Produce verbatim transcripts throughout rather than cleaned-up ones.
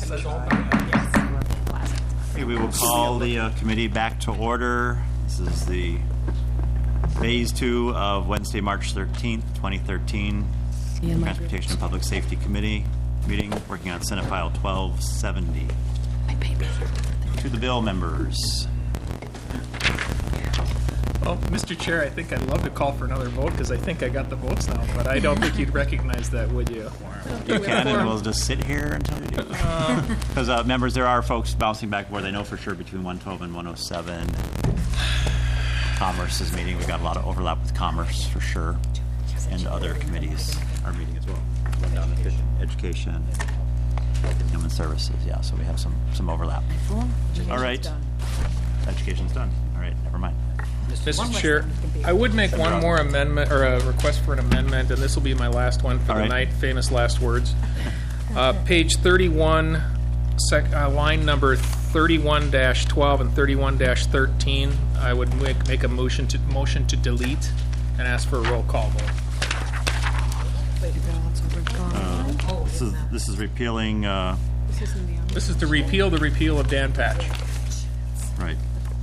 Okay, we will call the uh, committee back to order. This is the phase two of Wednesday, March thirteenth, twenty thirteen, Transportation and Public Safety Committee meeting, working on Senate File twelve seventy. To the bill members. Well, Mister Chair, I think I'd love to call for another vote because I think I got the votes now, but I don't think you'd recognize that, would you? You can, and we'll just sit here until you do. Because, uh, uh, members, there are folks bouncing back where they know for sure between one twelve and one oh seven. Commerce is meeting. We've got a lot of overlap with Commerce for sure. And other committees are meeting as well. One down to Education, Human Services. Yeah, so we have some, some overlap. All right. Education's done. All right, never mind. Mister Chair, I would make one more amendment, or a request for an amendment, and this will be my last one for All the right. night, famous last words. Uh, page thirty-one, sec, uh, line number thirty-one dash twelve and thirty-one dash thirteen, I would make, make a motion to motion to delete and ask for a roll call vote. Uh, this is this is repealing. Uh, This is to repeal the repeal of Dan Patch. right.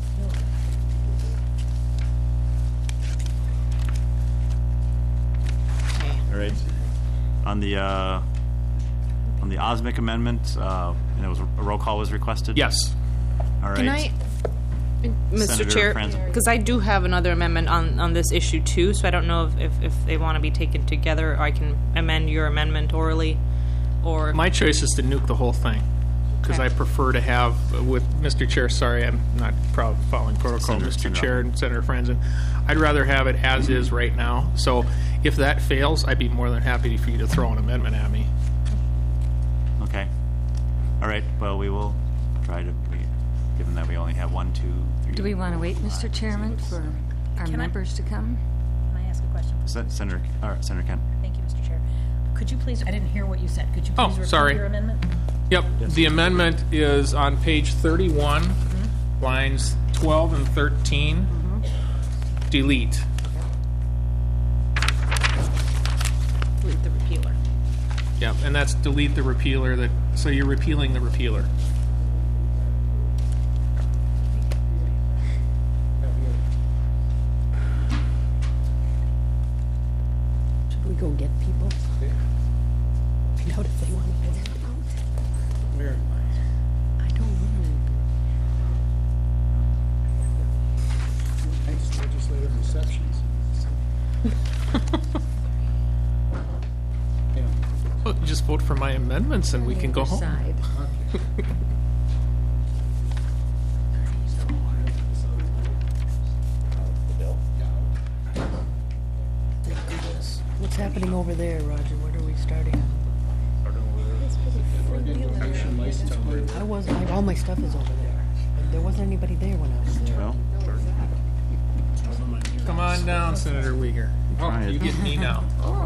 All right. On the uh, on the Osmic amendment, uh, and it was a roll call was requested. Yes. All right. Can I, Mister Senator Chair, Franzen. because I do have another amendment on, on this issue too, so I don't know if, if, if they want to be taken together, or I can amend your amendment orally, or... My choice is to nuke the whole thing, because Okay. I prefer to have, uh, with Mister Chair, sorry, I'm not proud of following protocol, Senator- Mister Senator Chair and Senator Franzen. I'd rather have it as is right now. So if that fails, I'd be more than happy for you to throw an amendment at me. Okay. All right. Well, we will try to. We, given that we only have one, two, three. Do we want to wait, four, Mister five, Chairman, six, for seven. our Can I- members to come? Can I ask a question? Sen- Senator, uh, Senator Kent. Thank you, Mister Chair. Could you please, I didn't hear what you said. Could you Oh, please repeat sorry. your amendment? Yep. The amendment is on page thirty-one, lines twelve and thirteen. Delete. Delete the repealer. Yep, and that's delete the repealer. That so you're repealing the repealer. Should we go get people? Find out if they want to go out. Where am I don't know. Nice legislative receptions. Yeah. Well, you just vote for my amendments and we can go home. Side. What's happening over there, Roger? What are we starting? Action license plate. I wasn't. I, all my stuff is over there. There wasn't anybody there when I was there. Well, Come on down, Senator Uyghur. Try You it. get me now.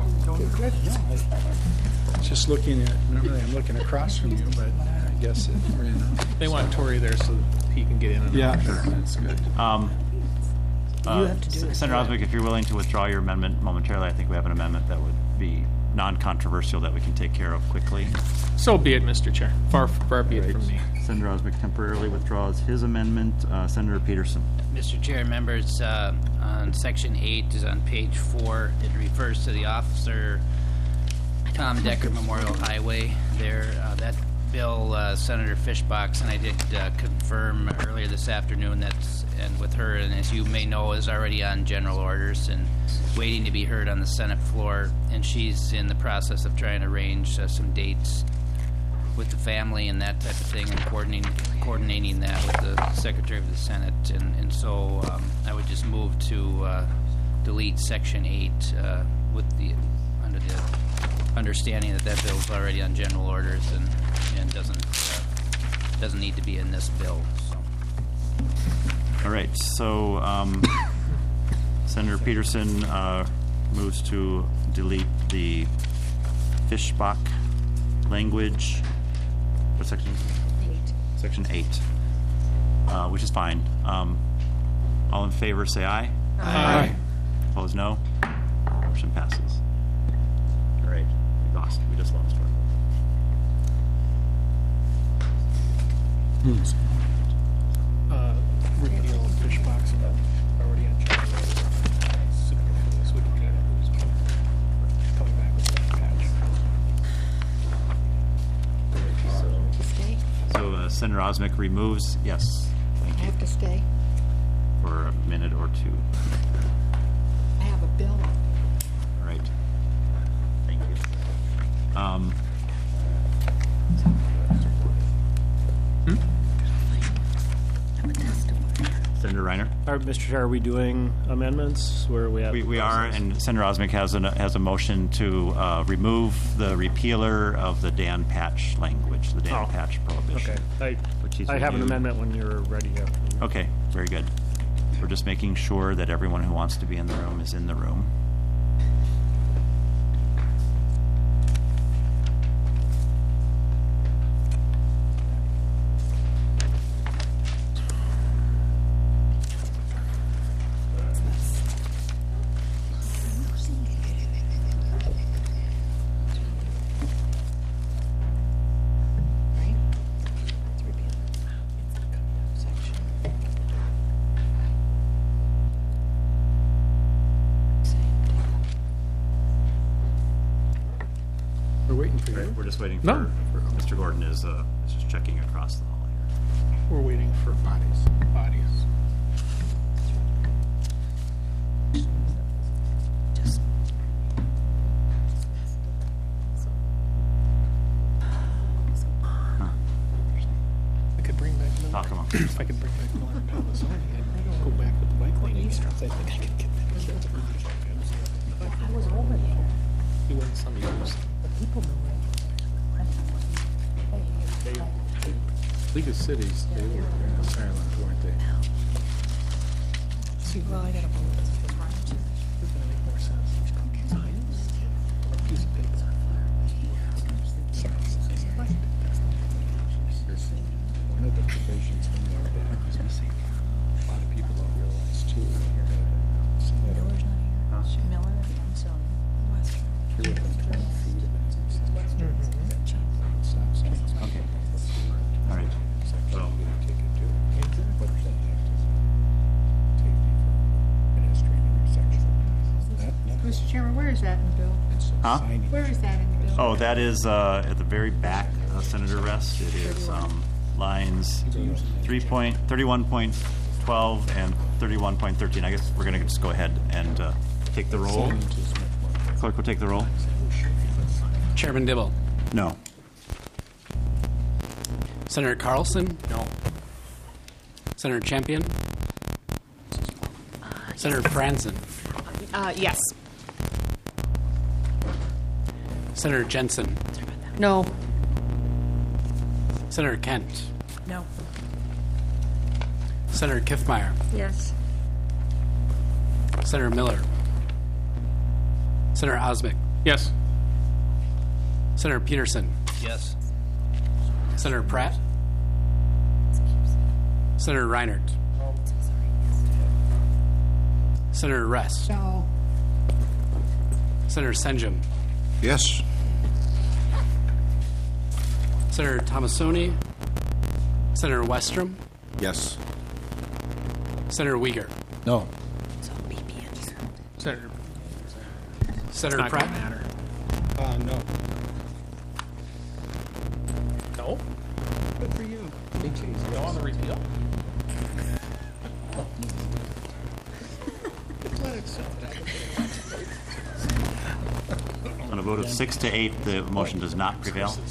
Just looking at, normally I'm looking across from you, but I guess it ran out. They want Tory there so that he can get in and out. Yeah, that's good. um, uh, have to do it. Senator Oswick, if you're willing to withdraw your amendment momentarily, I think we have an amendment that would be non-controversial that we can take care of quickly. So be it, Mister Chair. Far, far be it from me. Senator Oswick temporarily withdraws his amendment. Uh, Senator Peterson. Mister Chair, members, uh, on section eight is on page four. It refers to the Officer Tom Decker Memorial Highway there. Uh, that bill, uh, Senator Fishbox and I did uh, confirm earlier this afternoon that's, and with her, and as you may know, is already on general orders and waiting to be heard on the Senate floor. And she's in the process of trying to arrange uh, some dates with the family and that type of thing, and coordinating coordinating that with the Secretary of the Senate, and, and so um, I would just move to uh, delete section eight uh, with the under the understanding that that bill is already on general orders and and doesn't uh, doesn't need to be in this bill. So. All right. So um, Senator Peterson uh, moves to delete the Fishbach language. What section is it? Eight. Section eight, uh, which is fine. Um, all in favor, say aye. Aye. Opposed, no. Motion passes. All right, we lost. We just lost one. Uh, repeal fish box, but already on China Road. Superfluous would be coming back with that patch. Stay? So uh, Senator Osmic removes, yes, thank I you, have to stay? for a minute or two. I have a bill. All right. Thank you. Um, Senator Reiner? All right, Mister Chair, are we doing amendments where we have? We, we are, and Senator Osmic has a, has a motion to uh, remove the repealer of the Dan Patch language, the Dan Oh, Patch prohibition. Okay, which he's I, I have an renewed. amendment when you're ready. to- Okay, very good. We're just making sure that everyone who wants to be in the room is in the room. We're waiting for you. We're just waiting for, No. for Mister Gordon is, uh, is just checking across the hall here. We're waiting for bodies. Bodies. I could bring back Miller. Talk amongst If I could bring back Miller and Palmisani, I'd go back with the bike lane easterns. I think I could get that. I was over there. He wins some years. The people were there. League of Cities, they were kind of silent, weren't they? See, well, I gotta vote. It's gonna make more sense. A piece of paper. One of the provisions in there that a lot of people don't realize too. Some of them Miller's not here. Miller, I'm sorry. here within twenty feet of it. Stop signs. Okay. All right. Well, Take it to. What does that have to say? Safety for pedestrian intersection. That, that Mister Chairman, where is that in the bill? is some Huh? signage. Where is that in the bill? oh, that is uh, at the very back, uh, Senator Rest. It is um, lines three point, thirty-one point twelve and thirty-one point thirteen. I guess we're going to just go ahead and uh, take the roll. Signage is much more. Clerk will take the roll. Chairman Dibble. No. Senator Carlson? No. Senator Champion? Senator Franzen? Uh, yes. Senator Jensen? No. Senator Kent? No. Senator Kiffmeyer? Yes. Senator Miller? Senator Osmic? Yes. Senator Peterson? Yes. Senator Pratt? Senator Reinert? Senator Rest? No. Senator Senjum? Yes. Senator Tomasoni? Senator Westrom? Yes. Senator Uyghur? No. Senator. Senator Not gonna Pratt? matter. Uh, no. No? Good for you. No on the repeal? On a vote of six to eight, the motion does not prevail. So,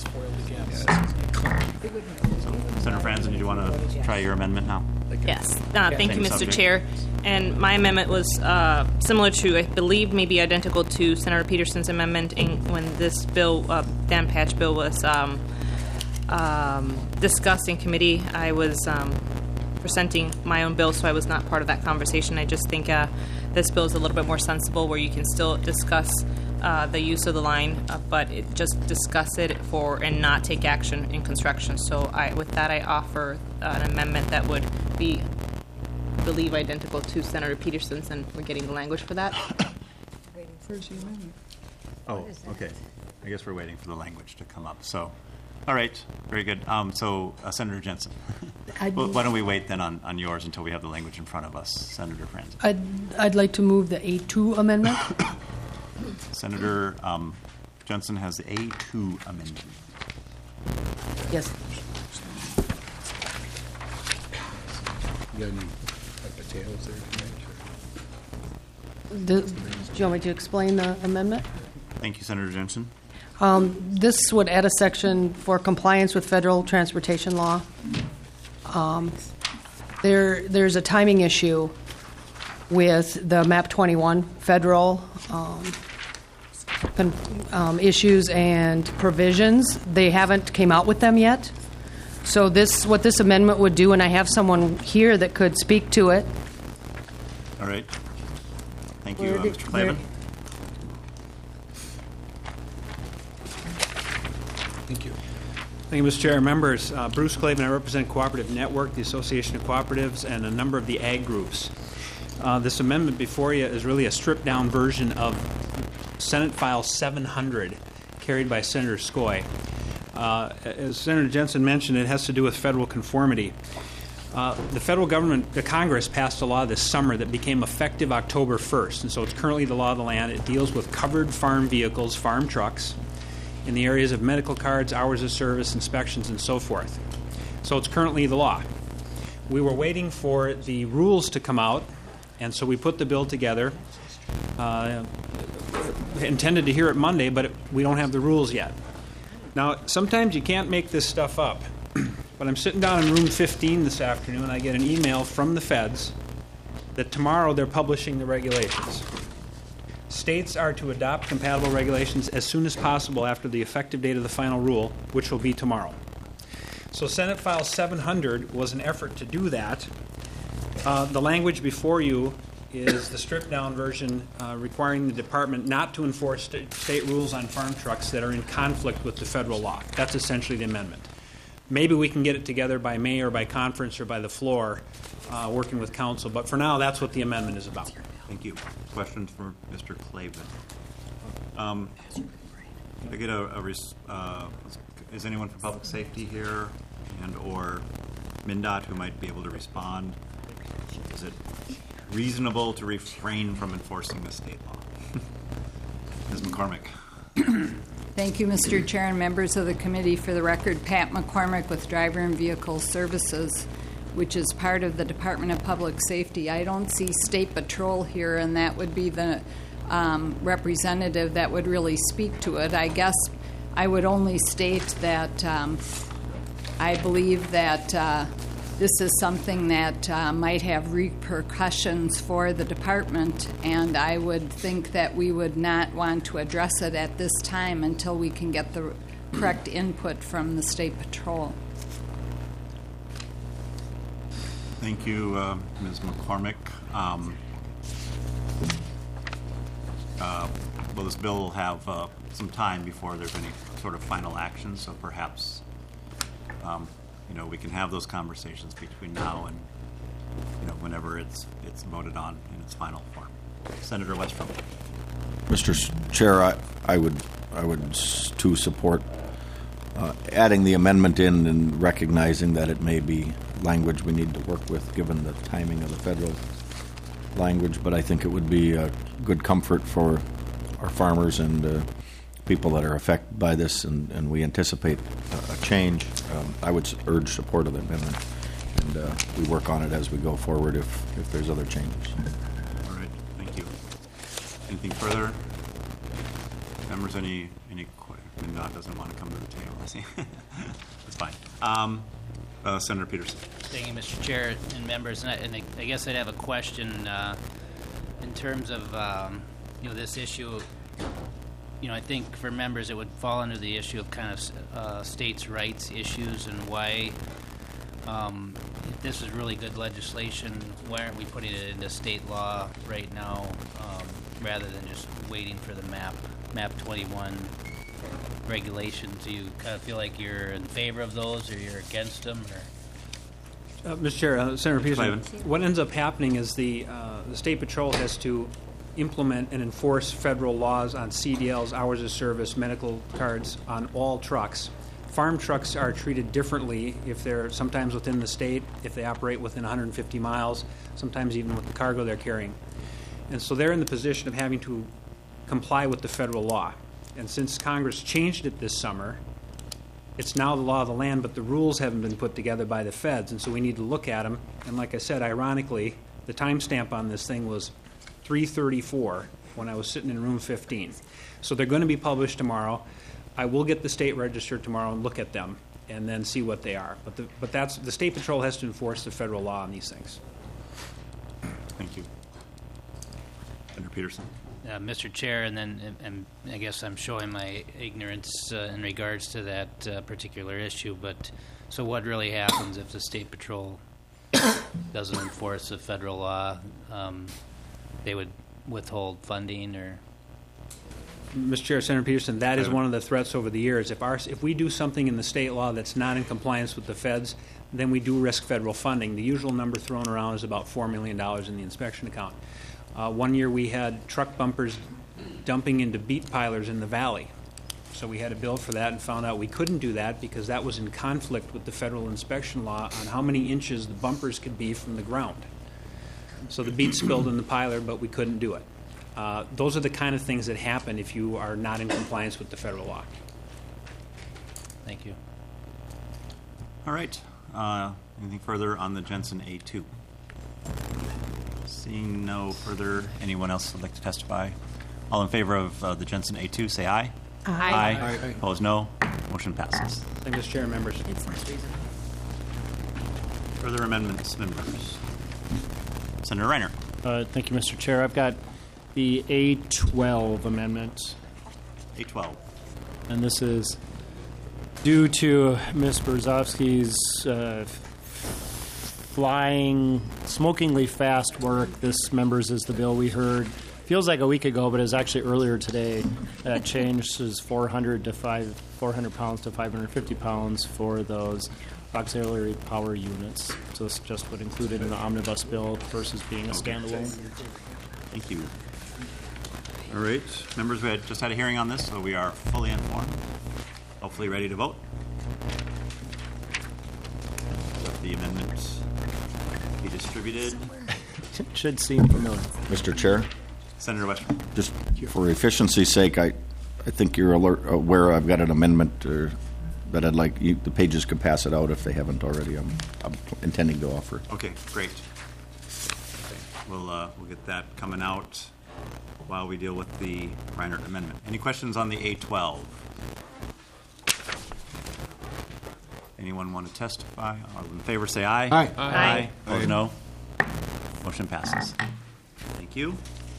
Senator Franzen, do you want to try your amendment now? Yes. Uh, thank you, Same Mister subject. Chair. And my amendment was uh, similar to, I believe, maybe identical to Senator Peterson's amendment in, when this bill, uh, Dan Patch bill, was um, um, discussed in committee. I was um, presenting my own bill, so I was not part of that conversation. I just think uh, this bill is a little bit more sensible, where you can still discuss uh, the use of the line, uh, but it just discuss it for and not take action in construction. So I, with that, I offer uh, an amendment that would be, I believe, identical to Senator Peterson's, and we're getting the language for that. Oh, okay. I guess we're waiting for the language to come up. So, All right, very good. Um, so, uh, Senator Jensen, I'd, well, why don't we wait then on, on yours until we have the language in front of us, Senator Franzen? I'd, I'd like to move the A two amendment. Senator um, Jensen has the A two amendment. Yes. You got any like, potatoes there tonight? Do, do you want me to explain the amendment? Thank you, Senator Jensen. Um, this would add a section for compliance with federal transportation law. Um, there, there's a timing issue with the MAP twenty-one federal um, con- um, issues and provisions. They haven't came out with them yet. So this, what this amendment would do, and I have someone here that could speak to it. All right. Thank you, Where uh, did- Mister Clavin. where- Thank you. Thank you, Mister Chair. Members, uh, Bruce Clavin, I represent Cooperative Network, the Association of Cooperatives, and a number of the ag groups. Uh, this amendment before you is really a stripped-down version of Senate File seven hundred, carried by Senator Skoye. Uh, as Senator Jensen mentioned, it has to do with federal conformity. Uh, the federal government, the Congress, passed a law this summer that became effective October first, and so it's currently the law of the land. It deals with covered farm vehicles, farm trucks, in the areas of medical cards, hours of service, inspections, and so forth. So it's currently the law. We were waiting for the rules to come out, and so we put the bill together. Uh, intended to hear it Monday, but it, we don't have the rules yet. Now, sometimes you can't make this stuff up, but I'm sitting down in room fifteen this afternoon, and I get an email from the feds that tomorrow they're publishing the regulations. States are to adopt compatible regulations as soon as possible after the effective date of the final rule, which will be tomorrow. So Senate File seven hundred was an effort to do that. Uh, the language before you is the stripped-down version uh, requiring the department not to enforce st- state rules on farm trucks that are in conflict with the federal law. That's essentially the amendment. Maybe we can get it together by May or by conference or by the floor, uh, working with council. But for now, that's what the amendment is about. Thank you. Questions for Mister Clavin? Um, can I get a, a res- uh, is anyone from public safety here and or MnDOT who might be able to respond? Is it reasonable to refrain from enforcing the state law? Miz McCormick. Thank you, Mister Chair and members of the committee. For the record, Pat McCormick with Driver and Vehicle Services, which is part of the Department of Public Safety. I don't see State Patrol here, and that would be the um, representative that would really speak to it. I guess I would only state that um, I believe that uh, this is something that uh, might have repercussions for the department, and I would think that we would not want to address it at this time until we can get the correct input from the State Patrol. Thank you, uh, Miz McCormick. Um, uh, well, this bill will have uh, some time before there's any sort of final action, so perhaps um, you know we can have those conversations between now and you know whenever it's it's voted on in its final form. Senator Westrom. Mister Chair, I, I would I would s- to support uh, adding the amendment in and recognizing that it may be language we need to work with given the timing of the federal language, but I think it would be a good comfort for our farmers and uh, people that are affected by this, and, and we anticipate a, a change. Um, I would s- urge support of the amendment, and uh, we work on it as we go forward if, if there's other changes. All right, thank you. Anything further? Members, any, any, qu- MnDOT doesn't want to come to the table, I see. That's fine. Um, uh, Senator Peterson. Thank you, Mister Chair and members. And I, and I, I guess I'd have a question uh, in terms of um, you know this issue. You know, I think for members it would fall under the issue of kind of uh, states' rights issues and why. Um, if this is really good legislation, why aren't we putting it into state law right now um, rather than just waiting for the MAP MAP twenty-one regulations? Do you kind of feel like you're in favor of those or you're against them? Or? Uh, Mister Chair, uh, Senator Peterson, Clavin. what ends up happening is the uh, the State Patrol has to implement and enforce federal laws on C D Ls, hours of service, medical cards on all trucks. farm trucks are treated differently if they're sometimes within the state, if they operate within one hundred fifty miles, sometimes even with the cargo they're carrying. And so they're in the position of having to comply with the federal law. And since Congress changed it this summer, it's now the law of the land, but the rules haven't been put together by the feds, and so we need to look at them. And like I said, ironically, the timestamp on this thing was three thirty-four when I was sitting in room fifteen. So they're going to be published tomorrow. I will get the state register tomorrow and look at them and then see what they are. But the, but that's the State Patrol has to enforce the federal law on these things. Thank you. Senator Peterson. Uh, Mister Chair, and then and, and I guess I'm showing my ignorance uh, in regards to that uh, particular issue. But so, what really happens if the State Patrol doesn't enforce the federal law? Um, they would withhold funding, or Mister Chair, Senator Peterson, that is one of the threats over the years. If our if we do something in the state law that's not in compliance with the feds, then we do risk federal funding. The usual number thrown around is about four million dollars in the inspection account. Uh, one year we had truck bumpers dumping into beet pilers in the valley. So we had a bill for that and found out we couldn't do that because that was in conflict with the federal inspection law on how many inches the bumpers could be from the ground. So the beet spilled in the piler, but we couldn't do it. Uh, those are the kind of things that happen if you are not in compliance with the federal law. Thank you. All right. Uh, anything further on the Jensen A two? Seeing no further, anyone else would like to testify? All in favor of uh, the Jensen A two, say aye. Aye. Aye. Aye. Opposed, no. Motion passes. Thank you, Mister Chair, members. Further amendments, members. Senator Reiner. Uh, thank you, Mister Chair. I've got the A twelve amendment, A twelve. and this is due to Miz Berzovsky's uh, flying, smokingly fast work. This, members, is the bill we heard. Feels like a week ago, but it was actually earlier today. That changes four hundred to five, four hundred pounds to five hundred fifty pounds for those auxiliary power units. So this just would include it in the omnibus bill versus being a standalone. Thank you. All right, members, we had just had a hearing on this, so we are fully informed. Hopefully ready to vote. Let the amendments be distributed. It should seem familiar. Mister Chair, Senator Western. just for efficiency's sake, I, I think you're alert, aware I've got an amendment uh, that I'd like, you, the pages could pass it out if they haven't already. I'm, I'm intending to offer. Okay, great. Okay, we'll uh, we'll get that coming out while we deal with the Reinert amendment. Any questions on the A twelve? Anyone want to testify? All in favor, say aye. Aye. Aye. Aye. Opposed, no. Motion passes. Thank you.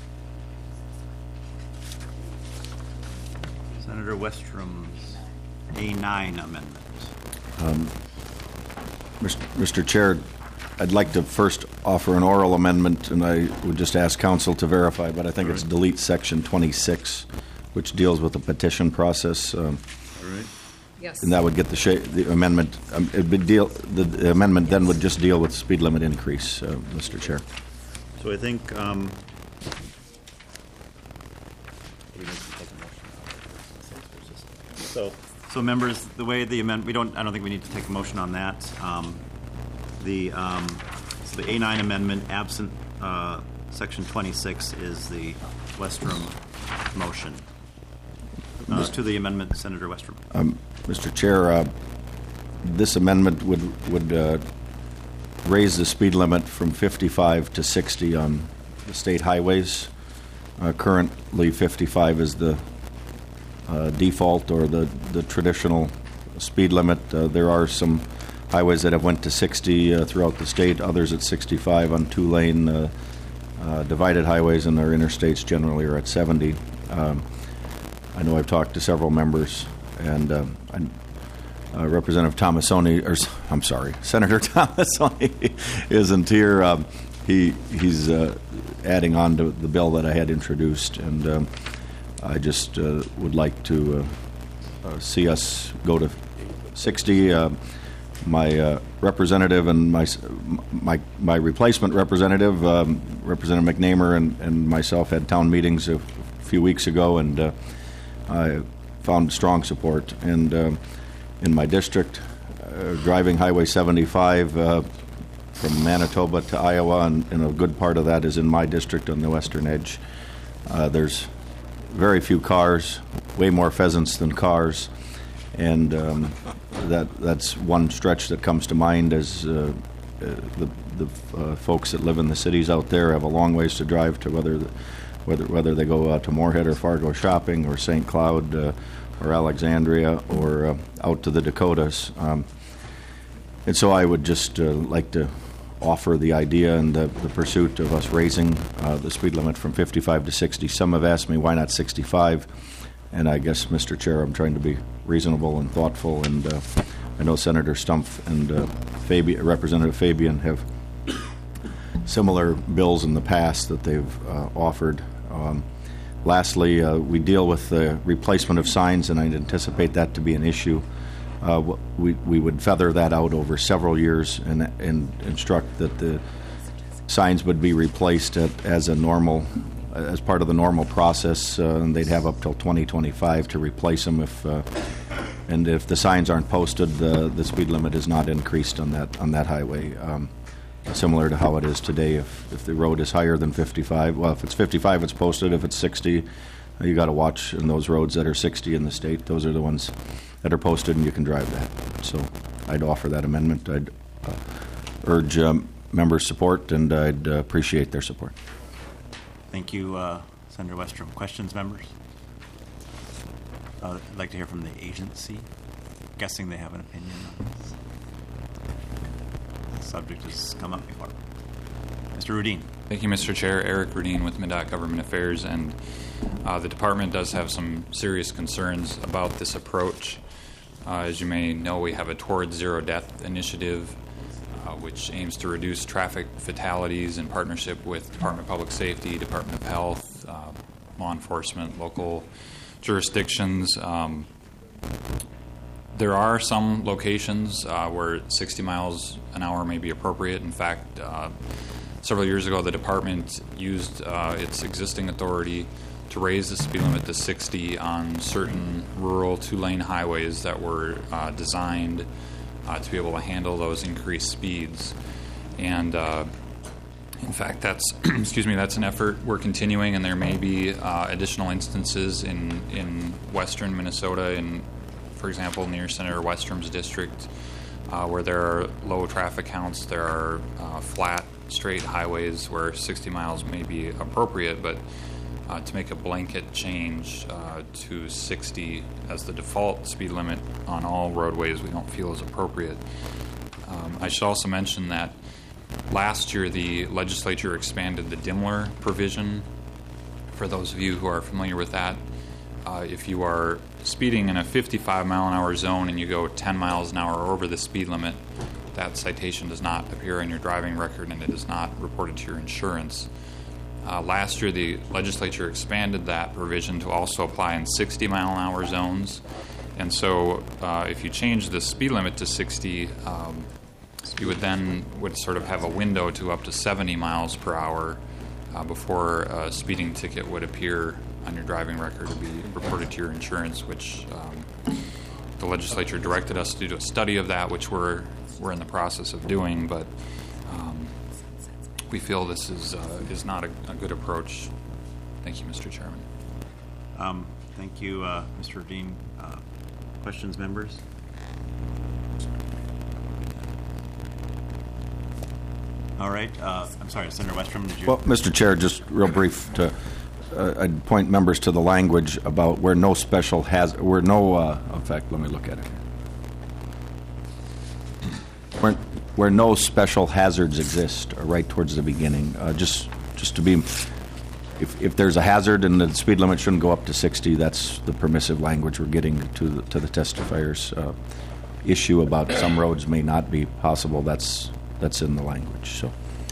Senator Westrum's A nine amendment. Mister Chair, I'd like to first offer an oral amendment, and I would just ask council to verify, but I think it's delete section twenty-six, which deals with the petition process. Um, All right. Yes. And that would get the, sha- the amendment. Um, it would deal. The, the amendment then would just deal with speed limit increase, uh, Mister Chair. So I think um, so. So members, the way the amendment, we don't. I don't think we need to take a motion on that. Um, the um, so the A nine amendment, absent uh, section twenty-six, is the Westrum motion. Uh, to the amendment, Senator Westrum. Um, Mister Chair, uh, this amendment would would uh, raise the speed limit from fifty-five to sixty on the state highways. Uh, currently, fifty-five is the uh, default or the, the traditional speed limit. Uh, there are some highways that have went to sixty uh, throughout the state, others at sixty-five on two-lane uh, uh, divided highways, and our interstates generally are at seventy. Um, I know I've talked to several members, and uh, I, uh, Representative Tomassoni, or I'm sorry, Senator Tomassoni isn't here. Um, he he's uh, adding on to the bill that I had introduced, and um, I just uh, would like to uh, uh, see us go to sixty. Uh, my uh, representative and my my my replacement representative, um, Representative McNamer, and, and myself had town meetings a, a few weeks ago, and. Uh, I found strong support, and uh, in my district. Uh, driving Highway seventy-five uh, from Manitoba to Iowa, and, and a good part of that is in my district on the western edge. Uh, there's very few cars, way more pheasants than cars, and um, that that's one stretch that comes to mind as uh, uh, the, the uh, folks that live in the cities out there have a long ways to drive to whether the, whether whether they go uh, to Moorhead or Fargo shopping, or Saint Cloud uh, or Alexandria, or uh, out to the Dakotas. Um, and so I would just uh, like to offer the idea and the, the pursuit of us raising uh, the speed limit from fifty-five to sixty. Some have asked me, why not sixty-five? And I guess, Mister Chair, I'm trying to be reasonable and thoughtful, and uh, I know Senator Stumpf and uh, Fabian, Representative Fabian have similar bills in the past that they've uh, offered. Um, lastly, uh, we deal with the replacement of signs, and I'd anticipate that to be an issue. Uh, we, we would feather that out over several years and, and instruct that the signs would be replaced at, as a normal, as part of the normal process, uh, and they'd have up till twenty twenty-five to replace them. If uh, and if the signs aren't posted, the the speed limit is not increased on that on that highway. Um, similar to how it is today. If if the road is higher than fifty-five, well, if it's fifty-five, it's posted. If it's sixty, you got to watch in those roads that are sixty in the state. Those are the ones that are posted, and you can drive that. So I'd offer that amendment. I'd uh, urge um, members' support, and I'd uh, appreciate their support. Thank you, uh, Senator Westrom. Questions, members? Uh, I'd like to hear from the agency. Guessing they have an opinion on this. The subject has come up before. Mister Rudin. Thank you, Mister Chair. Eric Rudin with MnDOT Government Affairs, and uh, the department does have some serious concerns about this approach. Uh, as you may know, we have a Towards Zero Death initiative, uh, which aims to reduce traffic fatalities in partnership with Department of Public Safety, Department of Health, uh, law enforcement, local jurisdictions. Um, there are some locations uh, where sixty miles an hour may be appropriate. In fact, uh, several years ago, the department used uh, its existing authority to raise the speed limit to sixty on certain rural two-lane highways that were uh, designed uh, to be able to handle those increased speeds. And uh, in fact, that's excuse me, that's an effort we're continuing, and there may be uh, additional instances in in western Minnesota, in, for example, near Senator Westrom's district, uh, where there are low traffic counts. There are uh, flat, straight highways where sixty miles may be appropriate, but Uh, to make a blanket change uh, to sixty as the default speed limit on all roadways, we don't feel is appropriate. Um, I should also mention that last year the legislature expanded the Dimmler provision. For those of you who are familiar with that, uh, if you are speeding in a fifty-five mile an hour zone and you go ten miles an hour over the speed limit, that citation does not appear on your driving record and it is not reported to your insurance. Uh, last year, the legislature expanded that provision to also apply in sixty mile an hour zones. And so uh, if you change the speed limit to sixty, um, you would then would sort of have a window to up to seventy miles per hour uh, before a speeding ticket would appear on your driving record to be reported to your insurance, which um, the legislature directed us to do a study of that, which we're, we're in the process of doing. But um, we feel this is uh, is not a, a good approach. Thank you, Mister Chairman. Um, thank you, uh, Mister Dean. Uh, questions, members? All right. Uh, I'm sorry, Senator Westrom, did you? Well, Mister Chair, just real brief to uh, I'd point members to the language about where no special has where no. Uh, in fact, let me look at it. Where, where no special hazards exist, uh, right towards the beginning. Uh, just, just to be, if if there's a hazard and the speed limit shouldn't go up to sixty, that's the permissive language we're getting to the, to the testifiers' uh, issue about some roads may not be possible. That's that's in the language. So.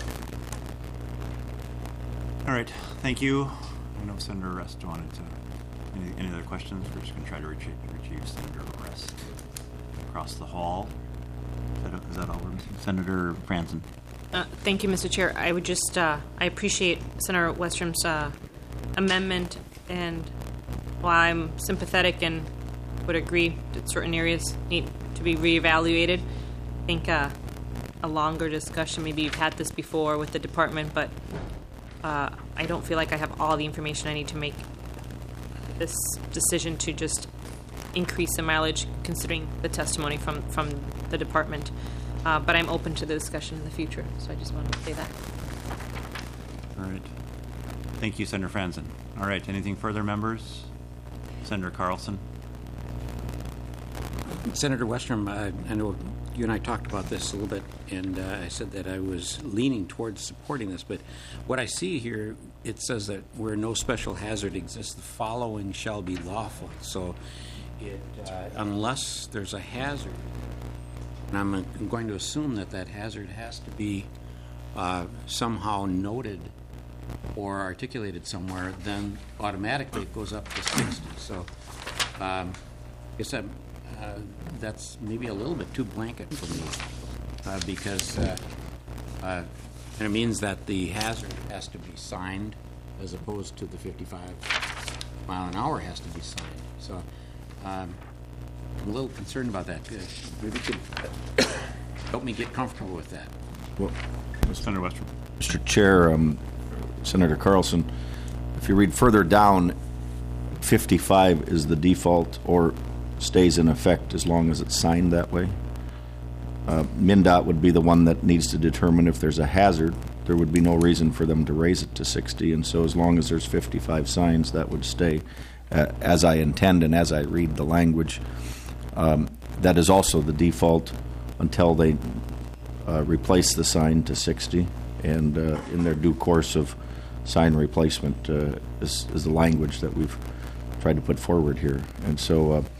All right. Thank you. I know Senator Rest wanted to. Any, any other questions? We're just going to try to retrieve, retrieve Senator Rest across the hall. Is that, is that all we're missing? Senator Franzen. Uh, thank you, Mister Chair. I would just, uh, I appreciate Senator Westrom's uh, amendment, and while I'm sympathetic and would agree that certain areas need to be reevaluated. I think uh, a longer discussion, maybe you've had this before with the department, but uh, I don't feel like I have all the information I need to make this decision to just increase the mileage, considering the testimony from, from the department. Uh, but I'm open to the discussion in the future, so I just wanted to say that. All right. Thank you, Senator Franzen. All right, anything further, members? Senator Carlson. Senator Westrom, uh, I know you and I talked about this a little bit, and uh, I said that I was leaning towards supporting this, but what I see here, it says that where no special hazard exists, the following shall be lawful. So it, uh, unless there's a hazard, and I'm, uh, I'm going to assume that that hazard has to be uh, somehow noted or articulated somewhere, then automatically it goes up to sixty. So um, I guess I'm, uh, that's maybe a little bit too blanket for me uh, because uh, uh, and it means that the hazard has to be signed as opposed to the fifty-five mile an hour has to be signed. So um, I'm a little concerned about that. Uh, maybe you could help me get comfortable with that. Well, Senator Westrom. Mister Chair, um, Senator Carlson, if you read further down, fifty-five is the default or stays in effect as long as it's signed that way. Uh, MnDOT would be the one that needs to determine if there's a hazard. There would be no reason for them to raise it to sixty, and so as long as there's fifty-five signs, that would stay uh, as I intend and as I read the language. Um, that is also the default until they uh, replace the sign to sixty, and uh, in their due course of sign replacement uh, is, is the language that we've tried to put forward here. And so uh,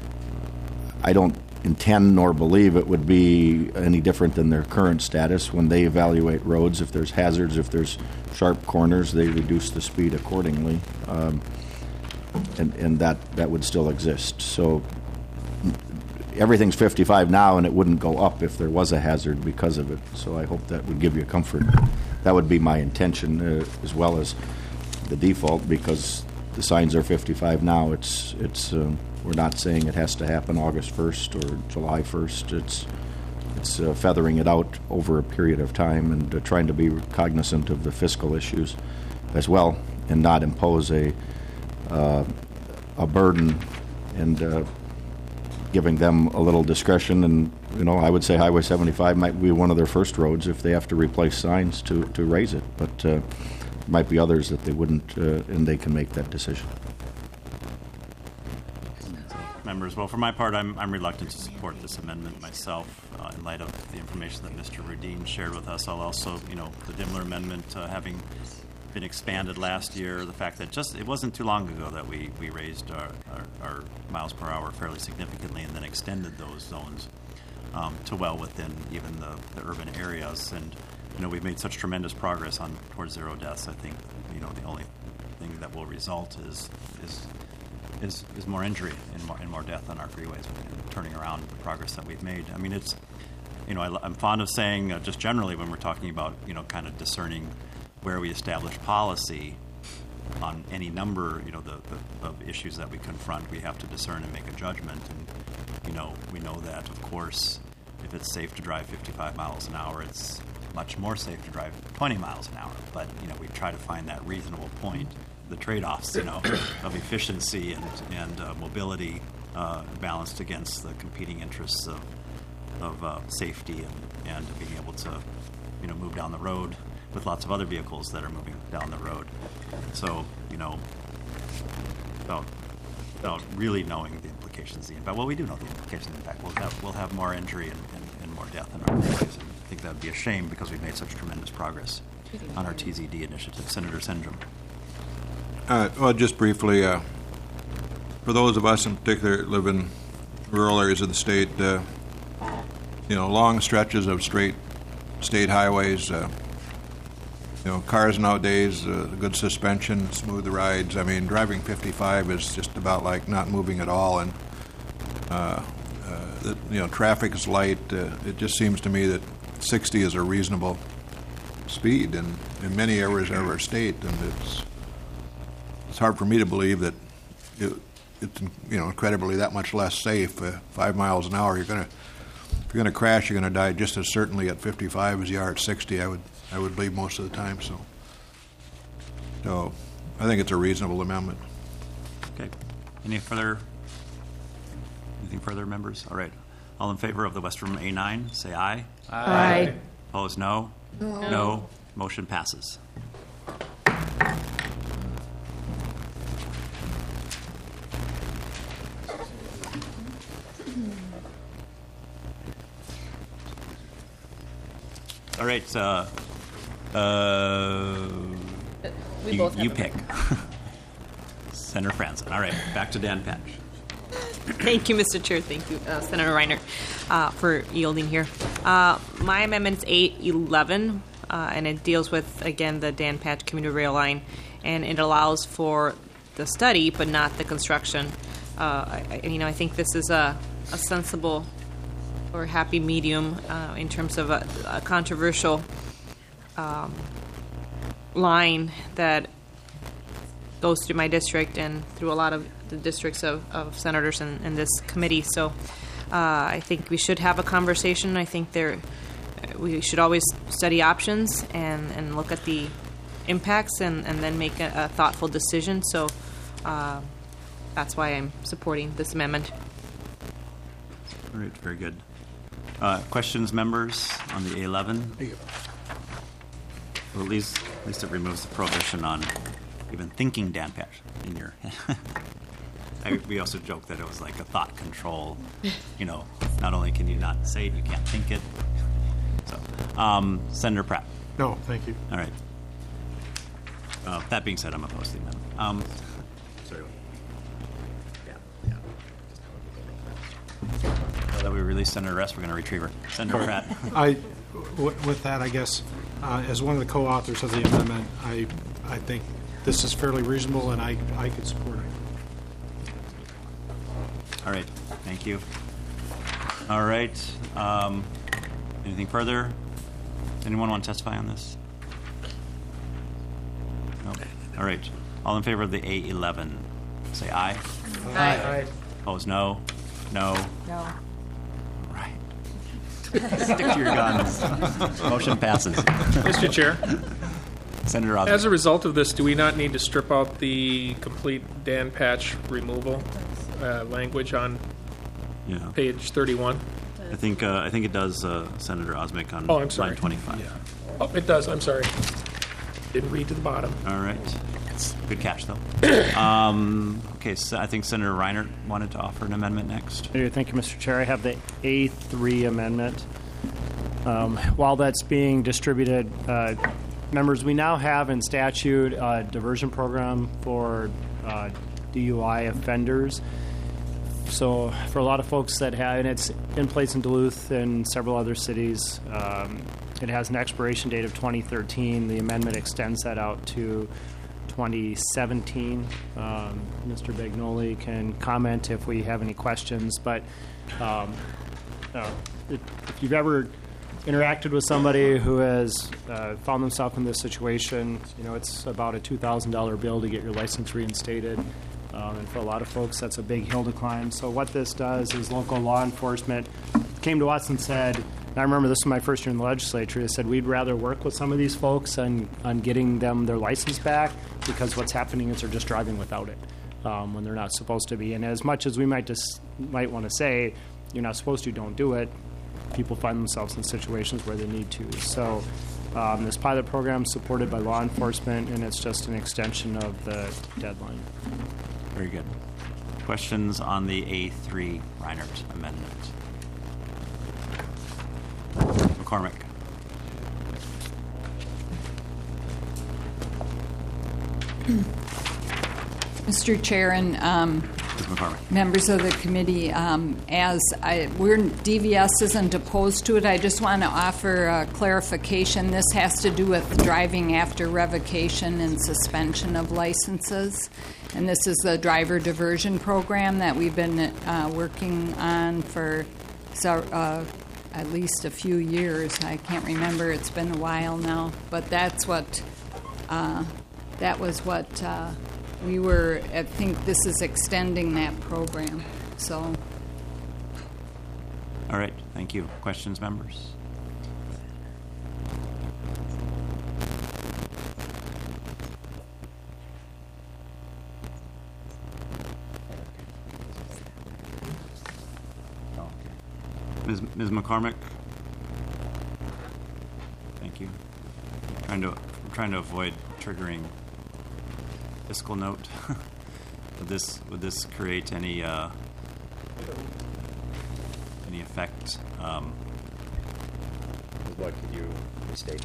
I don't intend nor believe it would be any different than their current status. When they evaluate roads, if there's hazards, if there's sharp corners, they reduce the speed accordingly, um, and, and that, that would still exist. So everything's fifty-five now, and it wouldn't go up if there was a hazard because of it. So I hope that would give you comfort. That would be my intention, uh, as well as the default, because the signs are fifty-five now. It's it's uh, we're not saying it has to happen August first or July first. It's it's uh, feathering it out over a period of time and uh, trying to be cognizant of the fiscal issues as well, and not impose a uh, a burden and uh, giving them a little discretion. And you know, I would say Highway seventy-five might be one of their first roads if they have to replace signs to to raise it, but uh, might be others that they wouldn't, uh, and they can make that decision. Members, well, for my part, I'm, I'm reluctant to support this amendment myself uh, in light of the information that Mister Rudin shared with us. I'll also, you know, the Dimmler Amendment uh, having been expanded last year, the fact that just it wasn't too long ago that we, we raised our, our, our miles per hour fairly significantly and then extended those zones um, to well within even the, the urban areas. And, you know, we've made such tremendous progress on towards zero deaths. I think, you know, the only thing that will result is is is, is more injury and more, and more death on our freeways, and turning around the progress that we've made. I mean, it's, you know, I, I'm fond of saying uh, just generally when we're talking about, you know, kind of discerning where we establish policy on any number, you know, the, the of issues that we confront, we have to discern and make a judgment. And, you know, we know that, of course, if it's safe to drive fifty-five miles an hour, it's much more safe to drive twenty miles an hour. But, you know, we try to find that reasonable point, the trade-offs, you know, of efficiency and, and uh, mobility uh, balanced against the competing interests of, of uh, safety and, and being able to, you know, move down the road with lots of other vehicles that are moving down the road. So, you know, without, without really knowing the implications of the impact, well, we do know the implications of the impact. We'll have, we'll have more injury and, and, and more death in our roadways. And I think that would be a shame because we've made such tremendous progress on our T Z D initiative. Senator Sendrum. Uh, well, just briefly, uh, for those of us in particular that live in rural areas of the state, uh, you know, long stretches of straight state highways, uh, you know, cars nowadays, uh, good suspension, smooth rides. I mean, driving fifty-five is just about like not moving at all. And, uh, uh, the, you know, traffic is light. Uh, it just seems to me that sixty is a reasonable speed in, in many areas of our state. And it's it's hard for me to believe that it, it's you know incredibly that much less safe. Uh, five miles an hour, you're gonna if you're gonna crash, you're gonna die just as certainly at fifty-five as you are at sixty. I would I would believe most of the time. So, so I think it's a reasonable amendment. Okay. Any further? Anything further, members? All right. All in favor of the Westrum A nine, say aye. Aye. Opposed, no. No. No. Motion passes. All right. Uh, uh, We you, both have you a- pick. Senator Franzen. All right. Back to Dan Patch. Thank you, Mister Chair. Thank you, uh, Senator Reiner, uh, for yielding here. Uh, my amendment is eight eleven, uh, and it deals with, again, the Dan Patch commuter rail line, and it allows for the study but not the construction. Uh, I, I, you know, I think this is a, a sensible or happy medium uh, in terms of a, a controversial um, line that goes through my district and through a lot of the districts of, of senators in, in this committee. So uh, I think we should have a conversation. I think there, we should always study options and, and look at the impacts and, and then make a, a thoughtful decision. So uh, that's why I'm supporting this amendment. All right. Very good. Uh, questions, members, on the A eleven? Well, at least, at least it removes the prohibition on even thinking Dan Patch in your head. I, we also joked that it was like a thought control. You know, not only can you not say it, you can't think it. So, um, Senator Pratt. No, thank you. All right. Uh, that being said, I'm opposed to the amendment. Um, sorry. Yeah, yeah. Now that we released Senator Rest, we're going to retrieve her. Senator Pratt. I, w- with that, I guess, uh, as one of the co-authors of the amendment, I, I think this is fairly reasonable, and I, I could support it. All right. Thank you. All right. Um, anything further? Anyone want to testify on this? No. All right. All in favor of the A eleven, say aye. Aye. Aye. Opposed, no. No. No. All right. Stick to your guns. Motion passes. Mister Chair, Senator Osborne. as a result of this, do we not need to strip out the complete Dan Patch removal uh, language on Yeah. page thirty-one? I think uh, I think it does, uh, Senator Osmick, on Oh, I'm sorry. line twenty-five. Oh, it does. I'm sorry. Didn't read to the bottom. All right. Good catch, though. um, okay, so I think Senator Reiner wanted to offer an amendment next. Thank you, Mister Chair. I have the A three amendment. Um, while that's being distributed, uh, members, we now have in statute a diversion program for uh, D U I offenders. So for a lot of folks that have, and it's in place in Duluth and several other cities, um, it has an expiration date of twenty thirteen. The amendment extends that out to twenty seventeen. Um, Mister Bagnoli can comment if we have any questions, but um, uh, if, if you've ever interacted with somebody who has uh, found themselves in this situation, you know, it's about a two thousand dollars bill to get your license reinstated. Um, and for a lot of folks, that's a big hill to climb. So what this does is local law enforcement came to us and said, and I remember this was my first year in the legislature, they said we'd rather work with some of these folks on, on getting them their license back because what's happening is they're just driving without it um, when they're not supposed to be. And as much as we might just might want to say, you're not supposed to, don't do it, people find themselves in situations where they need to. So um, this pilot program is supported by law enforcement, and it's just an extension of the deadline. Very good. Questions on the A three Reinert amendment? McCormick. Mister Chair and um, Miz McCormick. members of the committee, um, as I, we're, D V S isn't opposed to it, I just want to offer uh, clarification. This has to do with driving after revocation and suspension of licenses. And this is the driver diversion program that we've been uh, working on for so, uh, at least a few years. I can't remember. It's been a while now. But that's what, uh, that was what uh, we were, I think this is extending that program, so. All right, thank you. Questions, members? Miz Miz McCormick? Thank you. Trying to, I'm trying to avoid triggering fiscal note. Would this, would this create any, uh, any effect? Um, What could you restate?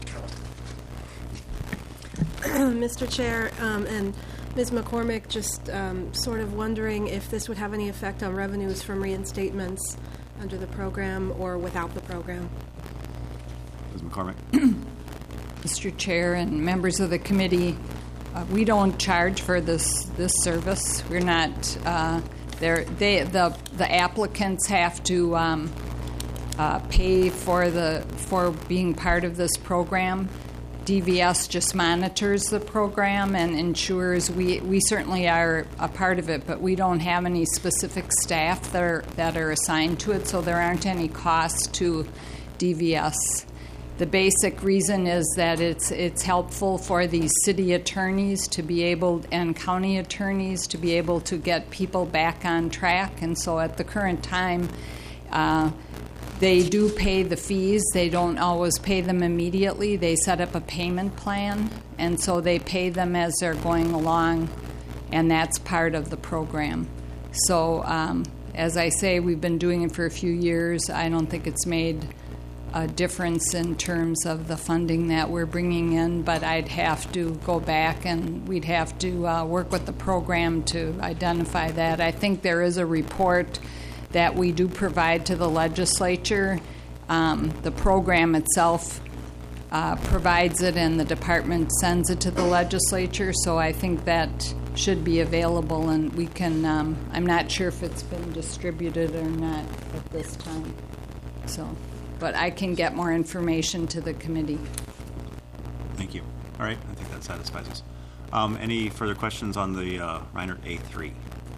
Mister Chair, um, and Miz McCormick, just um, sort of wondering if this would have any effect on revenues from reinstatements under the program or without the program. Miz McCormick? Mister Chair and members of the committee, uh, we don't charge for this this service. We're not. Uh, they the the applicants have to um, uh, pay for the for being part of this program. D V S just monitors the program and ensures we we certainly are a part of it, but we don't have any specific staff that are that are assigned to it, so there aren't any costs to D V S. The basic reason is that it's it's helpful for the city attorneys to be able and county attorneys to be able to get people back on track, and so at the current time, uh, they do pay the fees. They don't always pay them immediately. They set up a payment plan, and so they pay them as they're going along, and that's part of the program. So, um, as I say, we've been doing it for a few years. I don't think it's made a difference in terms of the funding that we're bringing in, but I'd have to go back and we'd have to uh, work with the program to identify that. I think there is a report that we do provide to the legislature. Um, the program itself uh, provides it and the department sends it to the legislature, so I think that should be available, and we can, um, I'm not sure if it's been distributed or not at this time. So, but I can get more information to the committee. Thank you. All right, I think that satisfies us. Um, any further questions on the uh, Reiner A three?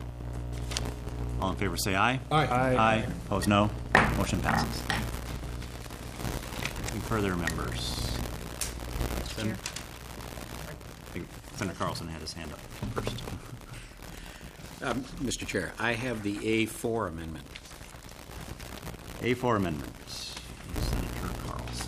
All in favor say aye. Aye. Aye. Aye. Opposed, no. Motion passes. Anything further, members? Then, I think Senator Carlson had his hand up first. Um, Mister Chair, I have the A four amendment. A four amendment. Senator Carlson.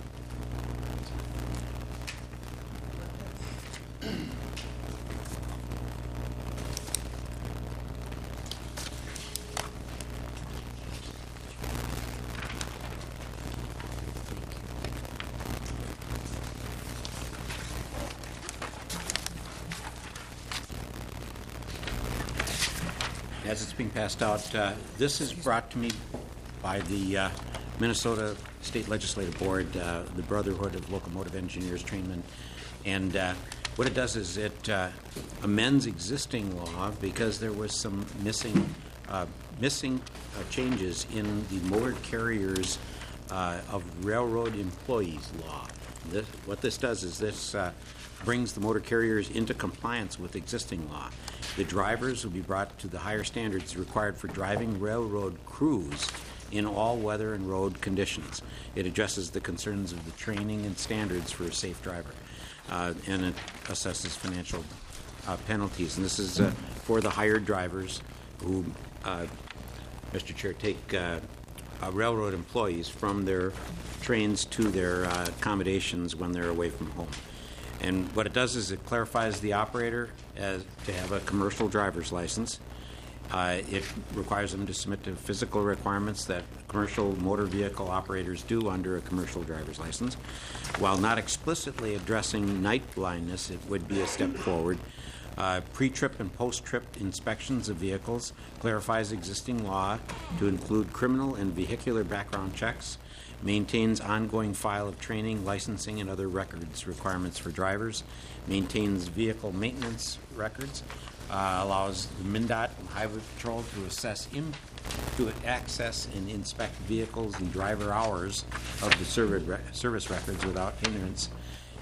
As it's being passed out, uh, this is brought to me by the uh, Minnesota State Legislative Board, uh, the Brotherhood of Locomotive Engineers Trainmen, and uh, what it does is it uh, amends existing law because there was some missing uh, missing uh, changes in the motor carriers uh, of railroad employees law. This, what this does is this uh, brings the motor carriers into compliance with existing law. The drivers will be brought to the higher standards required for driving railroad crews in all weather and road conditions. It addresses the concerns of the training and standards for a safe driver, uh, and it assesses financial uh, penalties. And this is uh, for the hired drivers who, uh, Mister Chair, take uh, uh, railroad employees from their trains to their uh, accommodations when they're away from home. And what it does is it clarifies the operator as to have a commercial driver's license. Uh, it requires them to submit to physical requirements that commercial motor vehicle operators do under a commercial driver's license. While not explicitly addressing night blindness, it would be a step forward. Uh, pre-trip and post-trip inspections of vehicles clarifies existing law to include criminal and vehicular background checks, maintains ongoing file of training, licensing, and other records requirements for drivers, maintains vehicle maintenance records, uh, allows the MnDOT and Highway Patrol to assess, in, to access and inspect vehicles and driver hours of the service, re- service records without hindrance,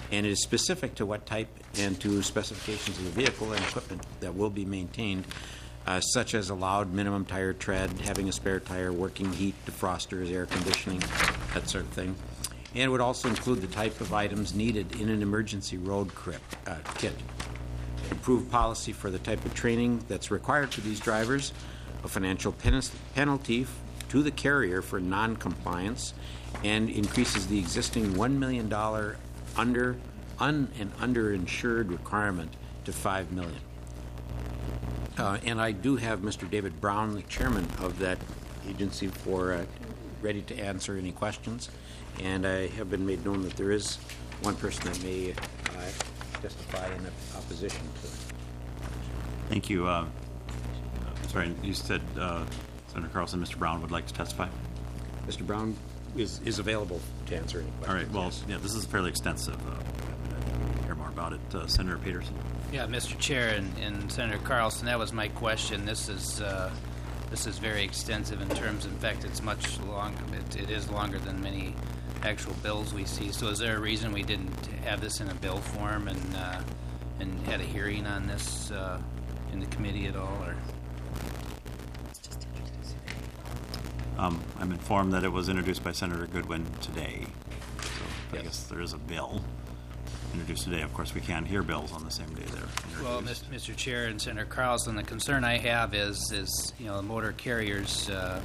and it is specific to what type and to specifications of the vehicle and equipment that will be maintained, uh, such as allowed minimum tire tread, having a spare tire, working heat, defrosters, air conditioning, that sort of thing. And it would also include the type of items needed in an emergency road crip, uh, kit. Improved policy for the type of training that's required for these drivers, a financial pen- penalty f- to the carrier for non-compliance, and increases the existing one million dollars under un- and underinsured requirement to five million dollars. Uh, and I do have Mister David Brown, the chairman of that agency, for uh, ready to answer any questions. And I have been made known that there is one person that may uh, testify in opposition to it. Thank you. Uh, sorry, you said uh, Senator Carlson, Mister Brown would like to testify? Mister Brown is, is available to answer any questions. All right. Well, yes. Yeah, this is fairly extensive. Uh, hear more about it. Uh, Senator Peterson. Yeah, Mister Chair and, and Senator Carlson, that was my question. This is uh, this is very extensive in terms. In fact, it's much longer. It, it is longer than many actual bills we see. So, is there a reason we didn't have this in a bill form and uh, and had a hearing on this uh, in the committee at all, or? Um, I'm informed that it was introduced by Senator Goodwin today. So yes. I guess there is a bill introduced today. Of course, we can't hear bills on the same day they're introduced. Well, Mister Chair and Senator Carlson, the concern I have is, is you know, motor carriers uh,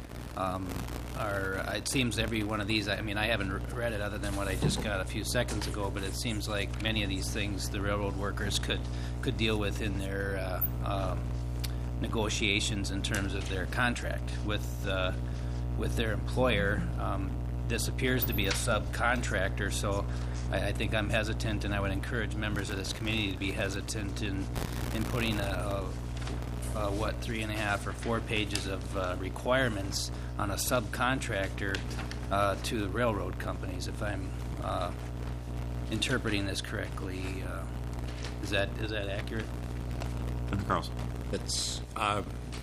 um, are, it seems every one of these, I mean, I haven't read it other than what I just got a few seconds ago, but it seems like many of these things the railroad workers could, could deal with in their uh, um, negotiations in terms of their contract with uh, with their employer. Um, this appears to be a subcontractor, so I, I think I'm hesitant, and I would encourage members of this committee to be hesitant in in putting a, a, a what three and a half or four pages of uh, requirements on a subcontractor uh, to the railroad companies. If I'm uh, interpreting this correctly, uh, is that is that accurate? Senator Carlson. It's, uh,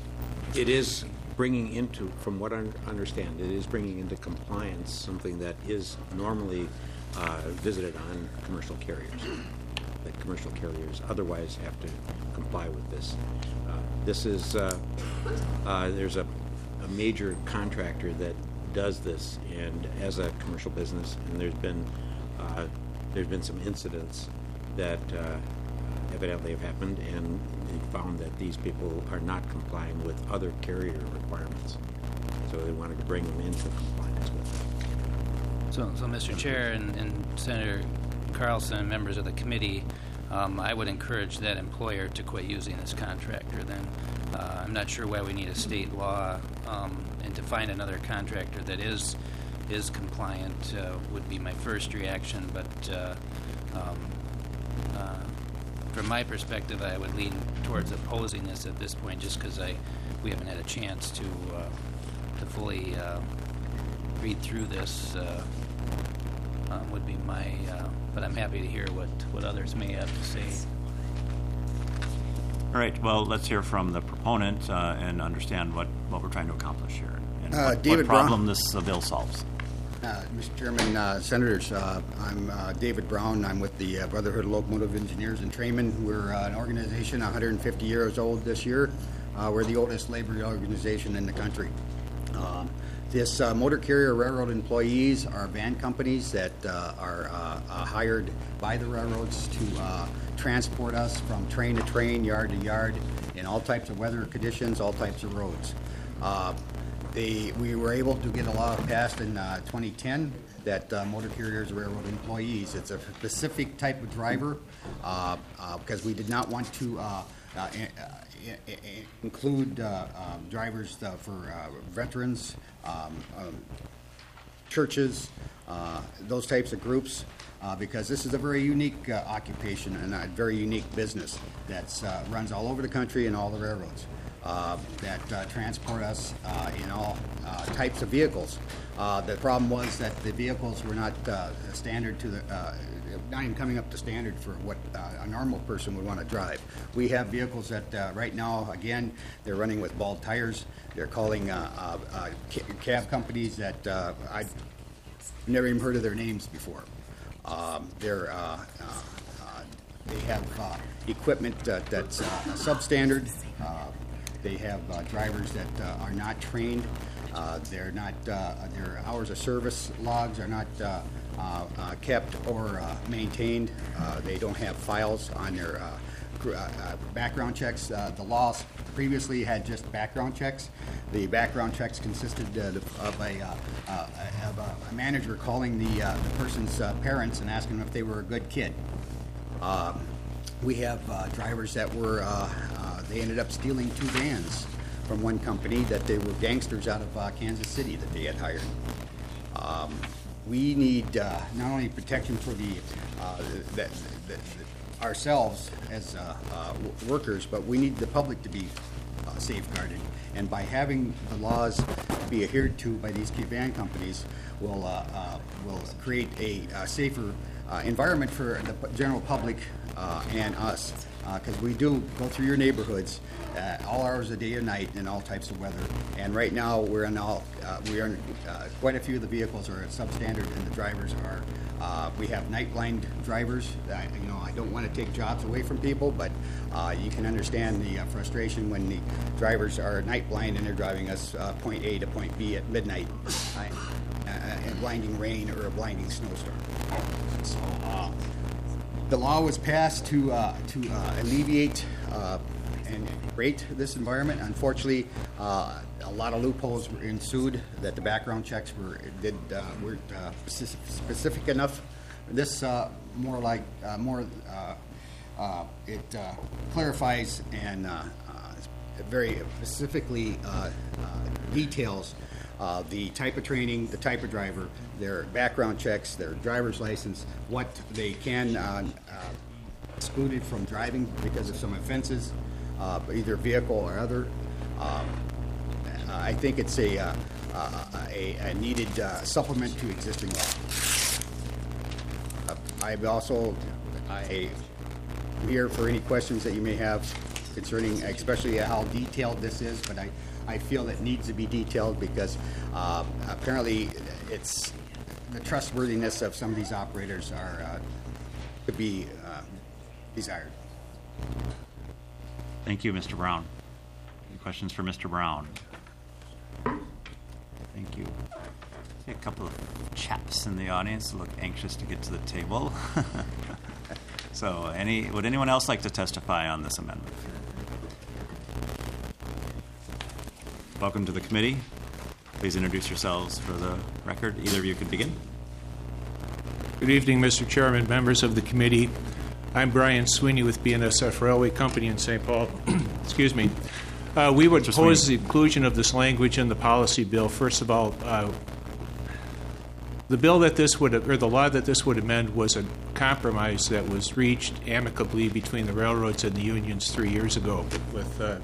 it is bringing into, from what I understand, it is bringing into compliance something that is normally uh, visited on commercial carriers, that commercial carriers otherwise have to comply with this. Uh, this is, uh, uh, there's a, a major contractor that does this, and as a commercial business, and there's been, uh, there's been some incidents that uh, evidently have happened, and they found that these people are not complying with other carrier requirements. So they wanted to bring them into compliance with it. So, so Mister Chair and, and Senator Carlson and members of the committee, um, I would encourage that employer to quit using this contractor then. Uh, I'm not sure why we need a state law, um, and to find another contractor that is is compliant uh, would be my first reaction, but uh, um, uh, from my perspective, I would lean towards opposing this at this point, just because I we haven't had a chance to uh, to fully uh, read through this. Uh, um, would be my, uh, but I'm happy to hear what, what others may have to say. All right. Well, let's hear from the proponent uh, and understand what, what we're trying to accomplish here and Uh, what, David what problem Brown. this uh, bill solves. Uh, Mister Chairman, uh, Senators, uh, I'm uh, David Brown. I'm with the uh, Brotherhood of Locomotive Engineers in Trainman. We're uh, an organization one hundred fifty years old this year. Uh, we're the oldest labor organization in the country. Um, this uh, motor carrier railroad employees are van companies that uh, are uh, uh, hired by the railroads to uh, transport us from train to train, yard to yard, in all types of weather conditions, all types of roads. Uh, They, we were able to get a law passed in uh, twenty ten that uh, motor carriers are railroad employees. It's a specific type of driver uh, uh, because we did not want to uh, uh, uh, include uh, um, drivers uh, for uh, veterans, um, um, churches, uh, those types of groups. Uh, because this is a very unique uh, occupation and a very unique business that uh, runs all over the country and all the railroads. Uh, that uh, transport us uh, in all uh, types of vehicles. Uh, the problem was that the vehicles were not uh, standard to the, uh, not even coming up to standard for what uh, a normal person would want to drive. We have vehicles that uh, right now, again, they're running with bald tires. They're calling uh, uh, uh, cab companies that uh, I've never even heard of their names before. Um, they're, uh, uh, uh, they have uh, equipment that, that's uh, substandard. Uh, they have uh, drivers that uh, are not trained. Uh, they're not, uh, their hours of service logs are not uh, uh, uh, kept or uh, maintained. Uh, they don't have files on their uh, Uh, uh, background checks. Uh, the laws previously had just background checks. The background checks consisted uh, of, a, uh, uh, of a, a manager calling the, uh, the person's uh, parents and asking them if they were a good kid. Um, we have uh, drivers that were, uh, uh, they ended up stealing two vans from one company that they were gangsters out of uh, Kansas City that they had hired. Um, we need uh, not only protection for the, uh, the, the, the ourselves as uh, uh, workers, but we need the public to be uh, safeguarded. And by having the laws be adhered to by these key van companies will uh, uh, will create a, a safer uh, environment for the general public uh, and us. Because uh, we do go through your neighborhoods uh, all hours of the day and night in all types of weather. And right now we're in all uh, we are in, uh, quite a few of the vehicles are substandard, and the drivers are. Uh, we have night blind drivers. That, you know, I don't want to take jobs away from people, but uh, you can understand the uh, frustration when the drivers are night blind and they're driving us uh, point A to point B at midnight uh, uh, in blinding rain or a blinding snowstorm. So uh, the law was passed to uh, to uh, alleviate uh, and create this environment. Unfortunately, uh, a lot of loopholes were ensued that the background checks were did uh, weren't uh, specific enough. This uh, more like uh, more uh, uh, it uh, clarifies and uh, uh, very specifically uh, uh, details uh, the type of training, the type of driver, their background checks, their driver's license, what they can uh, uh, excluded from driving because of some offenses, uh, either vehicle or other. Um, I think it's a, uh, uh, a, a needed uh, supplement to existing law. Uh, I've also, I am here for any questions that you may have concerning, especially how detailed this is, but I, I feel it needs to be detailed because uh, apparently it's the trustworthiness of some of these operators are uh, could be uh, desired. Thank you, Mister Brown. Any questions for Mister Brown? Thank you. I see a couple of chaps in the audience who look anxious to get to the table. So, any would anyone else like to testify on this amendment? Welcome to the committee. Please introduce yourselves for the record. Either of you could begin. Good evening, Mister Chairman, members of the committee. I'm Brian Sweeney with B N S F Railway Company in Saint Paul. Excuse me. Uh, we would oppose the inclusion of this language in the policy bill. First of all, uh, the bill that this would, or the law that this would amend, was a compromise that was reached amicably between the railroads and the unions three years ago, with uh,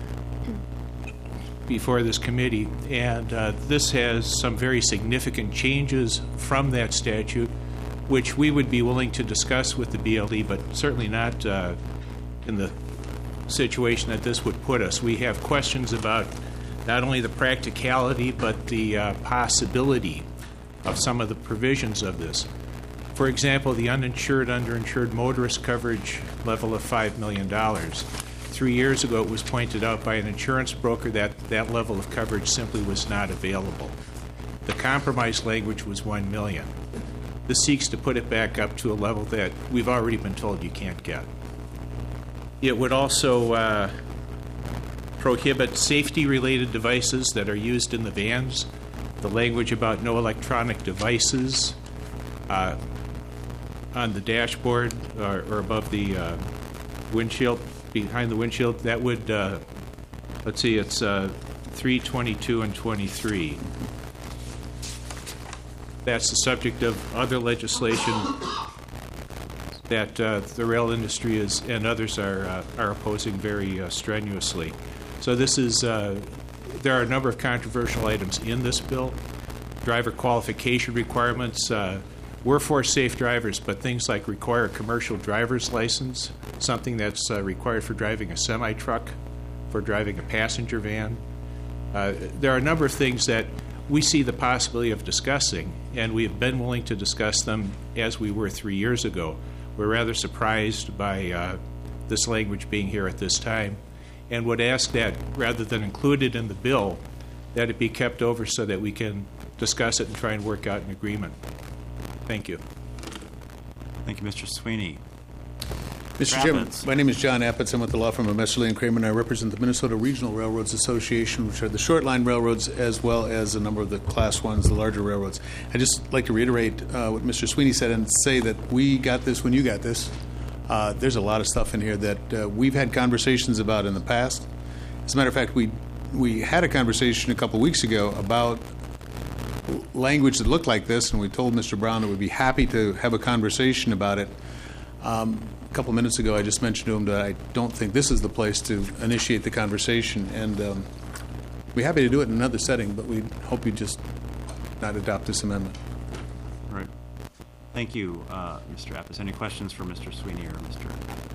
before this committee, and uh, this has some very significant changes from that statute, which we would be willing to discuss with the B L E, but certainly not uh, in the situation that this would put us. We have questions about not only the practicality but the uh, possibility of some of the provisions of this. For example, the uninsured, underinsured motorist coverage level of five million dollars. Three years ago, it was pointed out by an insurance broker that that level of coverage simply was not available. The compromise language was one million dollars. This seeks to put it back up to a level that we've already been told you can't get. It would also uh, prohibit safety-related devices that are used in the vans. The language about no electronic devices uh, on the dashboard or, or above the uh, windshield, behind the windshield, that would, uh, let's see, it's uh, three twenty-two and twenty-three. That's the subject of other legislation that uh, the rail industry is and others are uh, are opposing very uh, strenuously. So this is uh, there are a number of controversial items in this bill. Driver qualification requirements. Uh, we're for safe drivers, but things like require a commercial driver's license, something that's uh, required for driving a semi-truck, for driving a passenger van. Uh, there are a number of things that we see the possibility of discussing, and we have been willing to discuss them as we were three years ago. We're rather surprised by uh, this language being here at this time, and would ask that rather than include it in the bill, that it be kept over so that we can discuss it and try and work out an agreement. Thank you. Thank you, Mister Sweeney. Mister Chairman, my name is John Appetz. I'm with the law firm of Messerly and Kramer, and I represent the Minnesota Regional Railroads Association, which are the short line railroads as well as a number of the class ones, the larger railroads. I'd just like to reiterate uh, what Mister Sweeney said and say that we got this when you got this. Uh, there's a lot of stuff in here that uh, we've had conversations about in the past. As a matter of fact, we we had a conversation a couple weeks ago about language that looked like this, and we told Mister Brown that we'd be happy to have a conversation about it. Um, a couple minutes ago, I just mentioned to him that I don't think this is the place to initiate the conversation, and um, we're happy to do it in another setting, but we hope you just not adopt this amendment. All right. Thank you, uh, Mister Appetz. Any questions for Mister Sweeney or Mister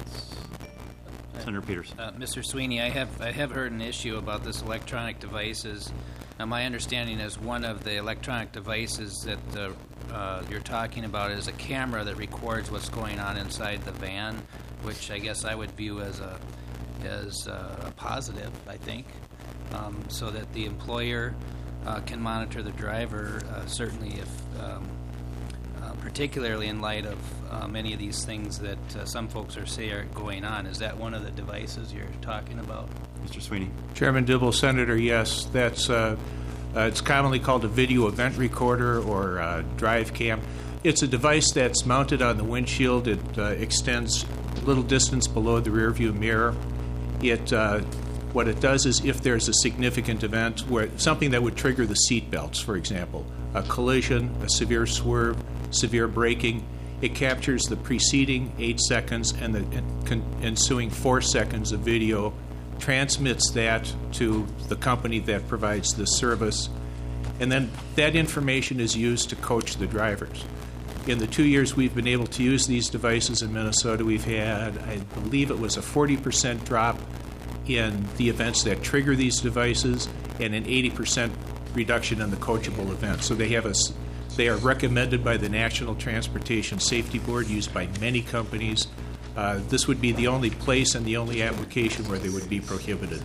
Senator Peterson? Uh, Mister Sweeney, I have I have heard an issue about this electronic devices. Now, my understanding is one of the electronic devices that uh, uh, you're talking about is a camera that records what's going on inside the van, which I guess I would view as a as a positive, I think, um, so that the employer uh, can monitor the driver. Uh, certainly, if um, uh, particularly in light of uh, many of these things that uh, some folks are say are going on. Is that one of the devices you're talking about? Mister Sweeney. Chairman Dibble, Senator, yes. That's uh, uh, it's commonly called a video event recorder or uh, drive cam. It's a device that's mounted on the windshield. It uh, extends a little distance below the rearview mirror. It uh, what it does is if there's a significant event where something that would trigger the seat belts, for example, a collision, a severe swerve, severe braking, it captures the preceding eight seconds and the ensuing four seconds of video, transmits that to the company that provides the service, and then that information is used to coach the drivers. In the two years we've been able to use these devices in Minnesota, we've had, I believe it was a forty percent drop in the events that trigger these devices and an eighty percent reduction in the coachable events. So they have a, they are recommended by the National Transportation Safety Board, used by many companies. Uh, this would be the only place and the only application where they would be prohibited.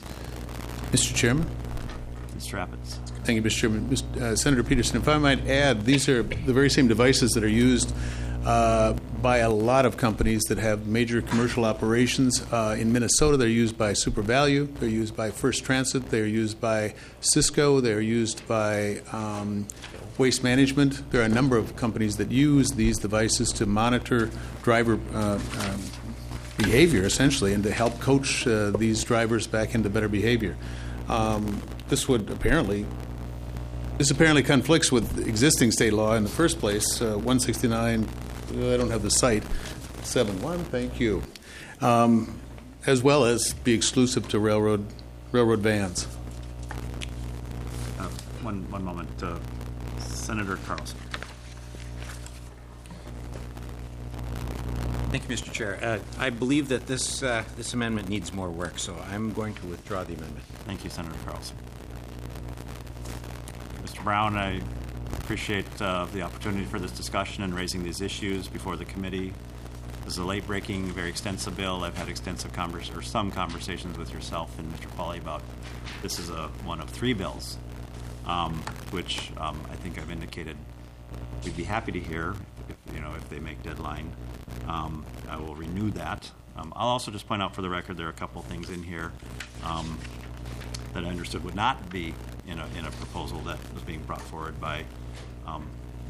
Mister Chairman? Mister Appetz. Thank you, Mister Chairman. Mister Uh, Senator Peterson, if I might add, these are the very same devices that are used uh, by a lot of companies that have major commercial operations. Uh, in Minnesota, they're used by SuperValue, they're used by First Transit, they're used by Cisco, they're used by um, Waste Management. There are a number of companies that use these devices to monitor driver uh, um, behavior, essentially, and to help coach uh, these drivers back into better behavior. Um, this would apparently, this apparently conflicts with existing state law in the first place. Uh, one sixty-nine, I don't have the site, seven one, thank you, um, as well as be exclusive to railroad railroad vans. Uh, one one moment, uh, Senator Carlson. Thank you, Mister Chair. Uh, I believe that this uh, this amendment needs more work, so I'm going to withdraw the amendment. Thank you, Senator Carlson. Mister Brown, I appreciate uh, the opportunity for this discussion and raising these issues before the committee. This is a late-breaking, very extensive bill. I've had extensive convers or some conversations with yourself and Mister Pauly about this is a one of three bills, um, which um, I think I've indicated we'd be happy to hear if, you know, if they make deadline. Um, I will renew that. Um, I'll also just point out for the record there are a couple things in here um, that I understood would not be in a in a proposal that was being brought forward by um,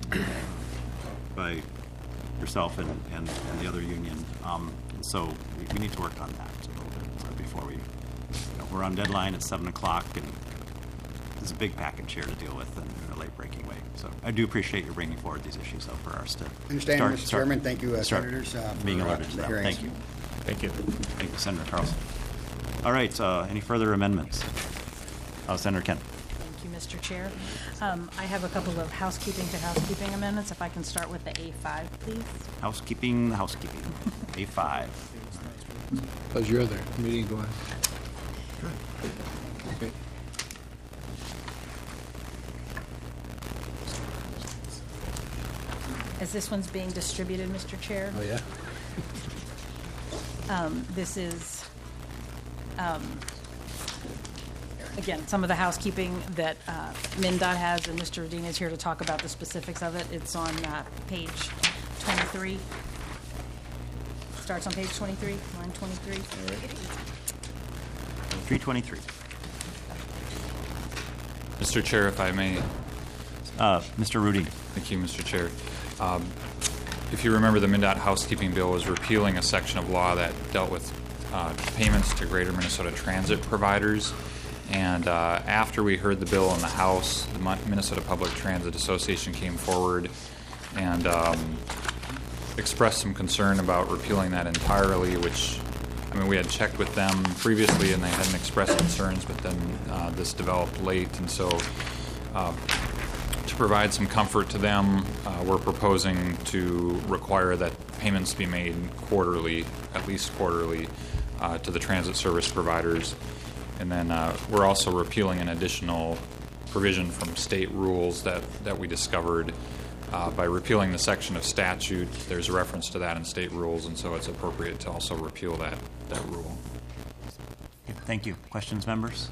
by yourself and, and, and the other union. Um, and so we, we need to work on that a little bit uh, before we. You know, we're on deadline at seven o'clock, and there's a big package here to deal with in, in a late-breaking way. So I do appreciate you bringing forward these issues, though, for us to Understand, start, Mister start, Chairman. Thank you, uh, start Senators, uh, being for, uh, alerted to the that. hearings. Thank you. Thank you. Thank you, Senator Carlson. All right. Uh, any further amendments? Uh, Senator Kent. Thank you, Mister Chair. Um, I have a couple of housekeeping to housekeeping amendments. If I can start with the A five, please. Housekeeping, housekeeping. A five. How's your other meeting going? Good. Okay. as this one's being distributed, Mister Chair. Oh, yeah? Um, This is, um, again, some of the housekeeping that uh, MnDOT has, and Mister Radina is here to talk about the specifics of it. It's on uh, page twenty-three. Starts on page twenty-three, line twenty-three. three twenty-three. Mister Chair, if I may. Uh, Mister Rudy. Thank you, Mister Chair. Um, if you remember, the MnDOT housekeeping bill was repealing a section of law that dealt with uh, payments to Greater Minnesota Transit providers. And uh, after we heard the bill in the House, the Minnesota Public Transit Association came forward and um, expressed some concern about repealing that entirely, which, I mean, we had checked with them previously and they hadn't expressed concerns, but then uh, this developed late. And so uh, to provide some comfort to them, uh, we're proposing to require that payments be made quarterly, at least quarterly, uh, to the transit service providers. And then uh, we're also repealing an additional provision from state rules that, that we discovered. Uh, by repealing the section of statute, there's a reference to that in state rules, and so it's appropriate to also repeal that, that rule. Okay, thank you. Questions, members?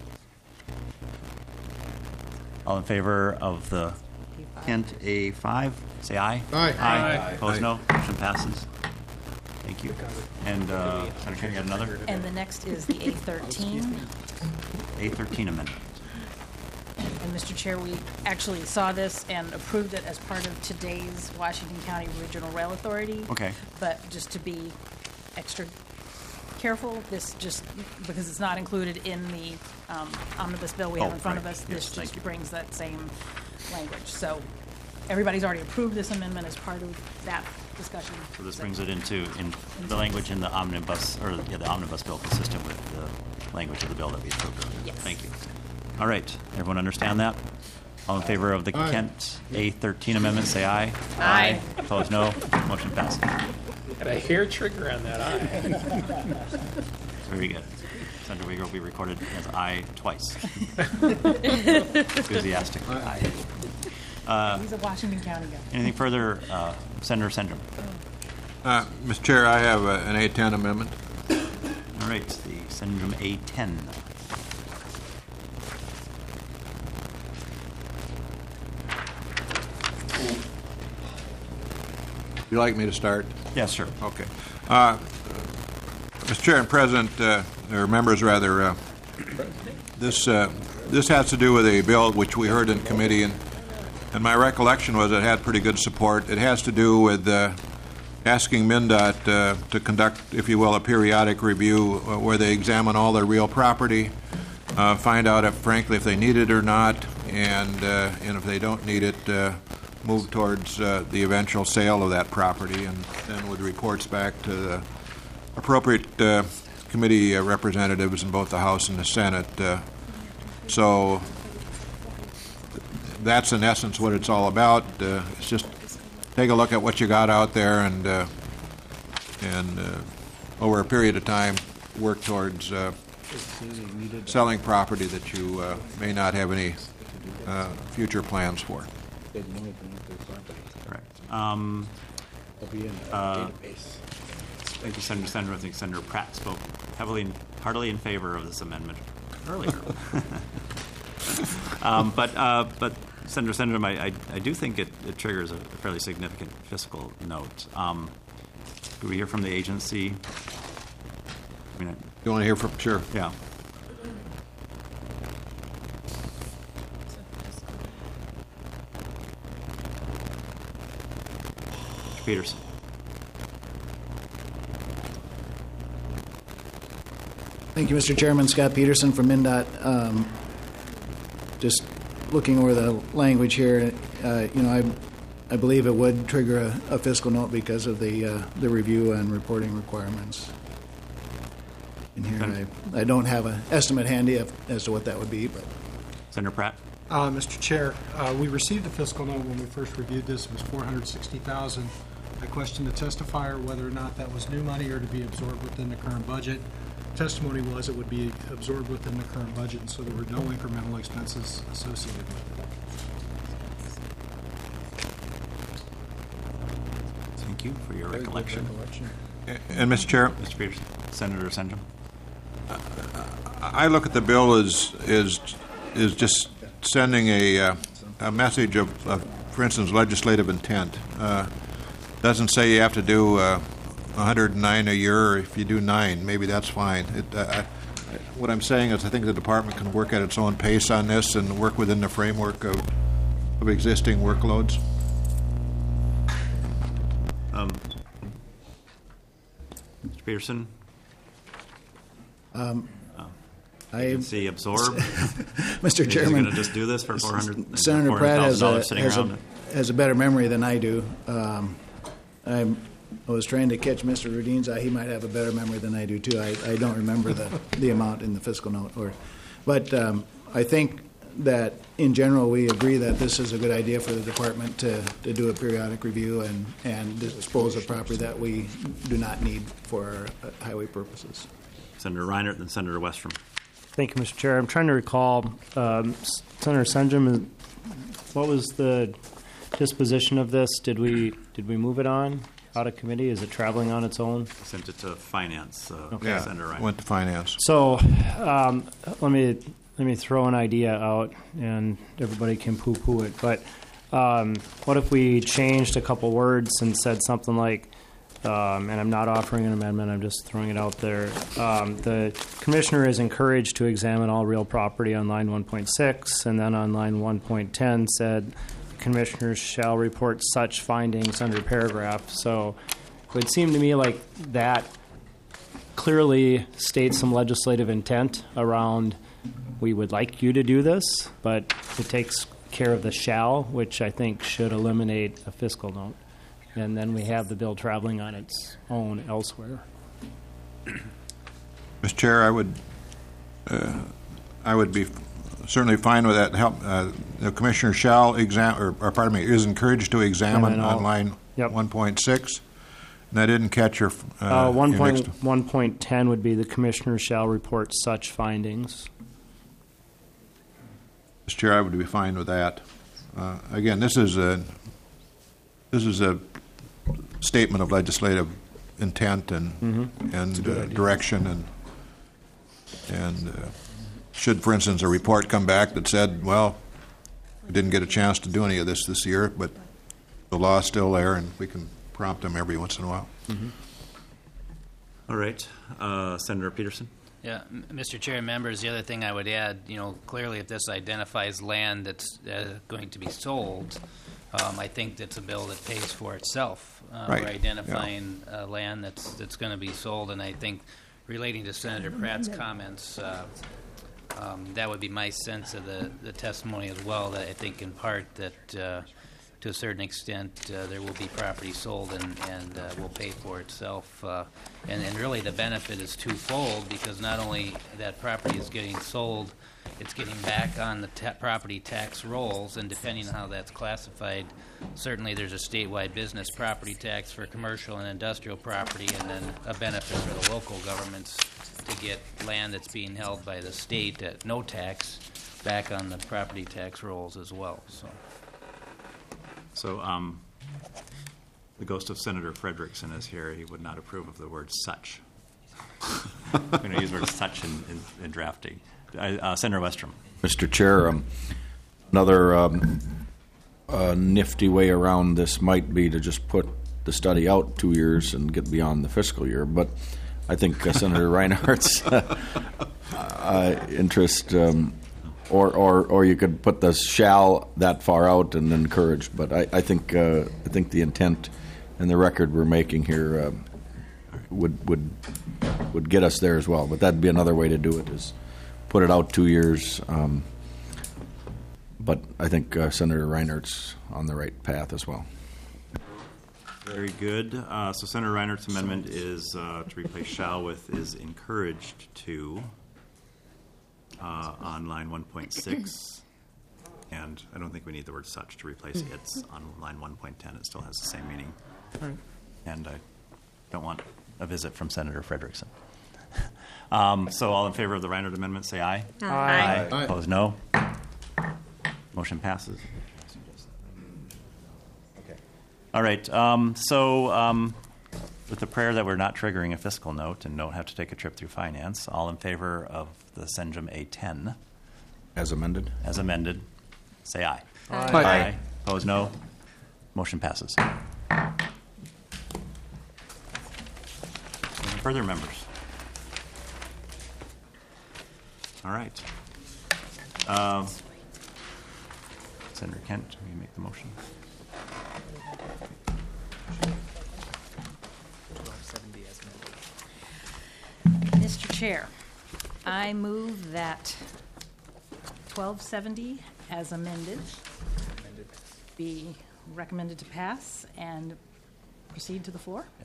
All in favor of the hint A five, say aye. Aye. Aye. Aye. Opposed, Aye. no. Motion passes. Thank you. And uh, Senator Kennedy, you got another? And the next is the A thirteen. A thirteen amendment. And Mister Chair, we actually saw this and approved it as part of today's Washington County Regional Rail Authority. Okay. But just to be extra careful, this just, because it's not included in the um, omnibus bill we have Oh, in front of right. us, Yes, this thank just you. brings that same language. So everybody's already approved this amendment as part of that discussion. So this brings it into in the language in the omnibus, or yeah, the omnibus bill consistent with the language of the bill that we approved earlier. Yes. Thank you. All right. Everyone understand that? All in favor of the Aye. Kent A thirteen amendment, say aye. Aye. Opposed, no. Motion passes. Got a hair trigger on that eye. Very good. Senator Uyghur will be recorded as aye twice. Enthusiastically aye. Uh, He's a Washington County guy. anything further, uh, Senator Sendrum? Uh, Mister Chair, I have uh, an A ten amendment. All right, the Sendrum A ten. Would you like me to start? Yes, sir. Okay. Uh, Mister Chair and President, uh, or members rather, uh, this uh, this has to do with a bill which we heard in committee, and and my recollection was it had pretty good support. It has to do with uh, asking MnDOT uh, to conduct, if you will, a periodic review uh, where they examine all their real property, uh, find out if, frankly, if they need it or not, and uh, and if they don't need it, uh, move towards uh, the eventual sale of that property, and then with reports back to the appropriate uh, committee uh, representatives in both the House and the Senate. Uh, so that's in essence what it's all about. Uh, it's just take a look at what you got out there, and uh, and uh, over a period of time work towards uh, selling property that you uh, may not have any uh, future plans for. Correct. Um, uh, Thank you, Senator Sendrum. I think Senator Pratt spoke heavily, heartily in favor of this amendment earlier. um, but, uh, but Senator Sendrum, I, I, I do think it, it triggers a fairly significant fiscal note. Um, do we hear from the agency? I mean, I, You want to hear from? Sure. Yeah. Mister Peterson. Thank you, Mister Chairman. Scott Peterson from MnDOT. Um, just looking over the language here, uh, you know, I, I believe it would trigger a, a fiscal note because of the uh, the review and reporting requirements. In here, I, I don't have an estimate handy of, as to what that would be, but Senator Pratt. Uh, Mister Chair, uh, we received the fiscal note when we first reviewed this. It was four hundred sixty thousand dollars. I questioned the testifier whether or not that was new money or to be absorbed within the current budget. Testimony was it would be absorbed within the current budget, and so there were no incremental expenses associated with it. Thank you for your Very good recollection. recollection. And, Mister Chair, Mister Peterson, Senator Senjum. I look at the bill as is is just sending a uh, a message of, of, for instance, legislative intent. Uh, doesn't say you have to do uh, one hundred nine a year, or if you do nine, maybe that's fine. It, uh, I, what I'm saying is I think the department can work at its own pace on this and work within the framework of, of existing workloads. Um, Mister Peterson? Um, oh. I see absorb. Mister Chairman, going to just do this for four hundred. Senator Pratt has a, sitting has, around a, it? has a better memory than I do. Um, I'm, I was trying to catch Mister Rudin's eye. He might have a better memory than I do too. I, I don't remember the, the amount in the fiscal note, or, but um, I think that in general we agree that this is a good idea for the department to, to do a periodic review and, and dispose of property that we do not need for uh, highway purposes. Senator Reinert, then Senator Westrom. Thank you, Mister Chair. I'm trying to recall, um, Senator Senjum, what was the disposition of this? Did we did we move it on out of committee? Is it traveling on its own? Sent it to Finance. Uh, Yeah, Senator Reinert. went to Finance. So um, let me let me throw an idea out, and everybody can poo-poo it. But um, what if we changed a couple words and said something like, um, and I'm not offering an amendment, I'm just throwing it out there. Um, the commissioner is encouraged to examine all real property on line one point six, and then on line one point ten said, commissioners shall report such findings under paragraph. So it would seem to me like that clearly states some legislative intent around we would like you to do this, but it takes care of the shall, which I think should eliminate a fiscal note. And then we have the bill traveling on its own elsewhere. Mister Chair, I would uh, I would be certainly fine with that. Help uh, the commissioner shall exam, or, or pardon me, is encouraged to examine And then I'll- on line Yep. one point six. And I didn't catch your. Uh, Uh, one your point next- one point ten would be the commissioner shall report such findings. Mister Chair, I would be fine with that. Uh, again, this is a this is a statement of legislative intent and Mhm. It's a and good uh, idea. direction, and and uh, should, for instance, a report come back that said, well, we didn't get a chance to do any of this this year, but the law is still there, and we can prompt them every once in a while. Mm-hmm. All right, uh, Senator Peterson. Yeah, M- Mister Chair and members, the other thing I would add, you know, clearly if this identifies land that's uh, going to be sold, um, I think that's a bill that pays for itself. Uh, Right, We're identifying uh, land that's that's going to be sold, and I think relating to Senator Pratt's comments, uh, um, that would be my sense of the, the testimony as well, that I think in part that uh, to a certain extent, uh, there will be property sold and, and uh, will pay for itself. Uh, and, and really the benefit is twofold, because not only that property is getting sold, it's getting back on the ta- property tax rolls, and depending on how that's classified, certainly there's a statewide business property tax for commercial and industrial property, and then a benefit for the local governments to get land that's being held by the state at no tax back on the property tax rolls as well. So. So um, the ghost of Senator Frederickson is here. He would not approve of the word such. I'm going to use the word such in, in, in drafting. Uh, uh, Senator Westrom. Mister Chair, um, another um, uh, nifty way around this might be to just put the study out two years and get beyond the fiscal year. But I think uh, Senator Reinhardt's uh, uh, interest, um, or, or or you could put the shall that far out and encourage. But I, I think uh, I think the intent and the record we're making here uh, would would would get us there as well. But that'd be another way to do it, is put it out two years. Um, but I think uh, Senator Reinhardt's on the right path as well. Very good. Uh, so Senator Reinhardt's amendment is uh, to replace shall with is encouraged to uh, on line one point six. And I don't think we need the word such to replace it's on line one point ten. It still has the same meaning. All right. And I don't want a visit from Senator Frederickson. um, so all in favor of the Reinhardt amendment, say aye. Aye. Aye. Aye. Opposed, no. Motion passes. All right. Um, so, um, with the prayer that we're not triggering a fiscal note and don't have to take a trip through finance, all in favor of the Senjum A ten As amended? as amended, say aye. Aye. Aye. Opposed, no. Motion passes. Any further members? All right. Um, Senator Kent, will you make the motion? Mister Chair, I move that twelve seventy as amended be recommended to pass and proceed to the floor. Yes.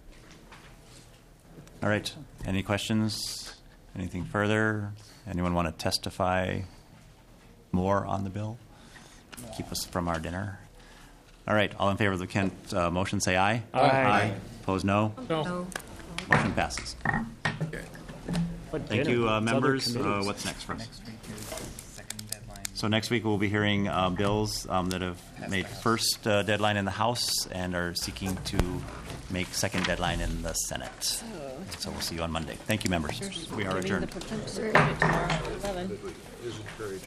All right. Any questions? Anything further? Anyone want to testify more on the bill? Keep us from our dinner. All right. All in favor of the Kent uh, motion, say aye. Aye. Aye. Opposed, no. No. Motion passes. Thank you, uh, members. Uh, what's next for us? So next week we'll be hearing uh, bills um, that have made first uh, deadline in the House and are seeking to make second deadline in the Senate. So we'll see you on Monday. Thank you, members. We are adjourned.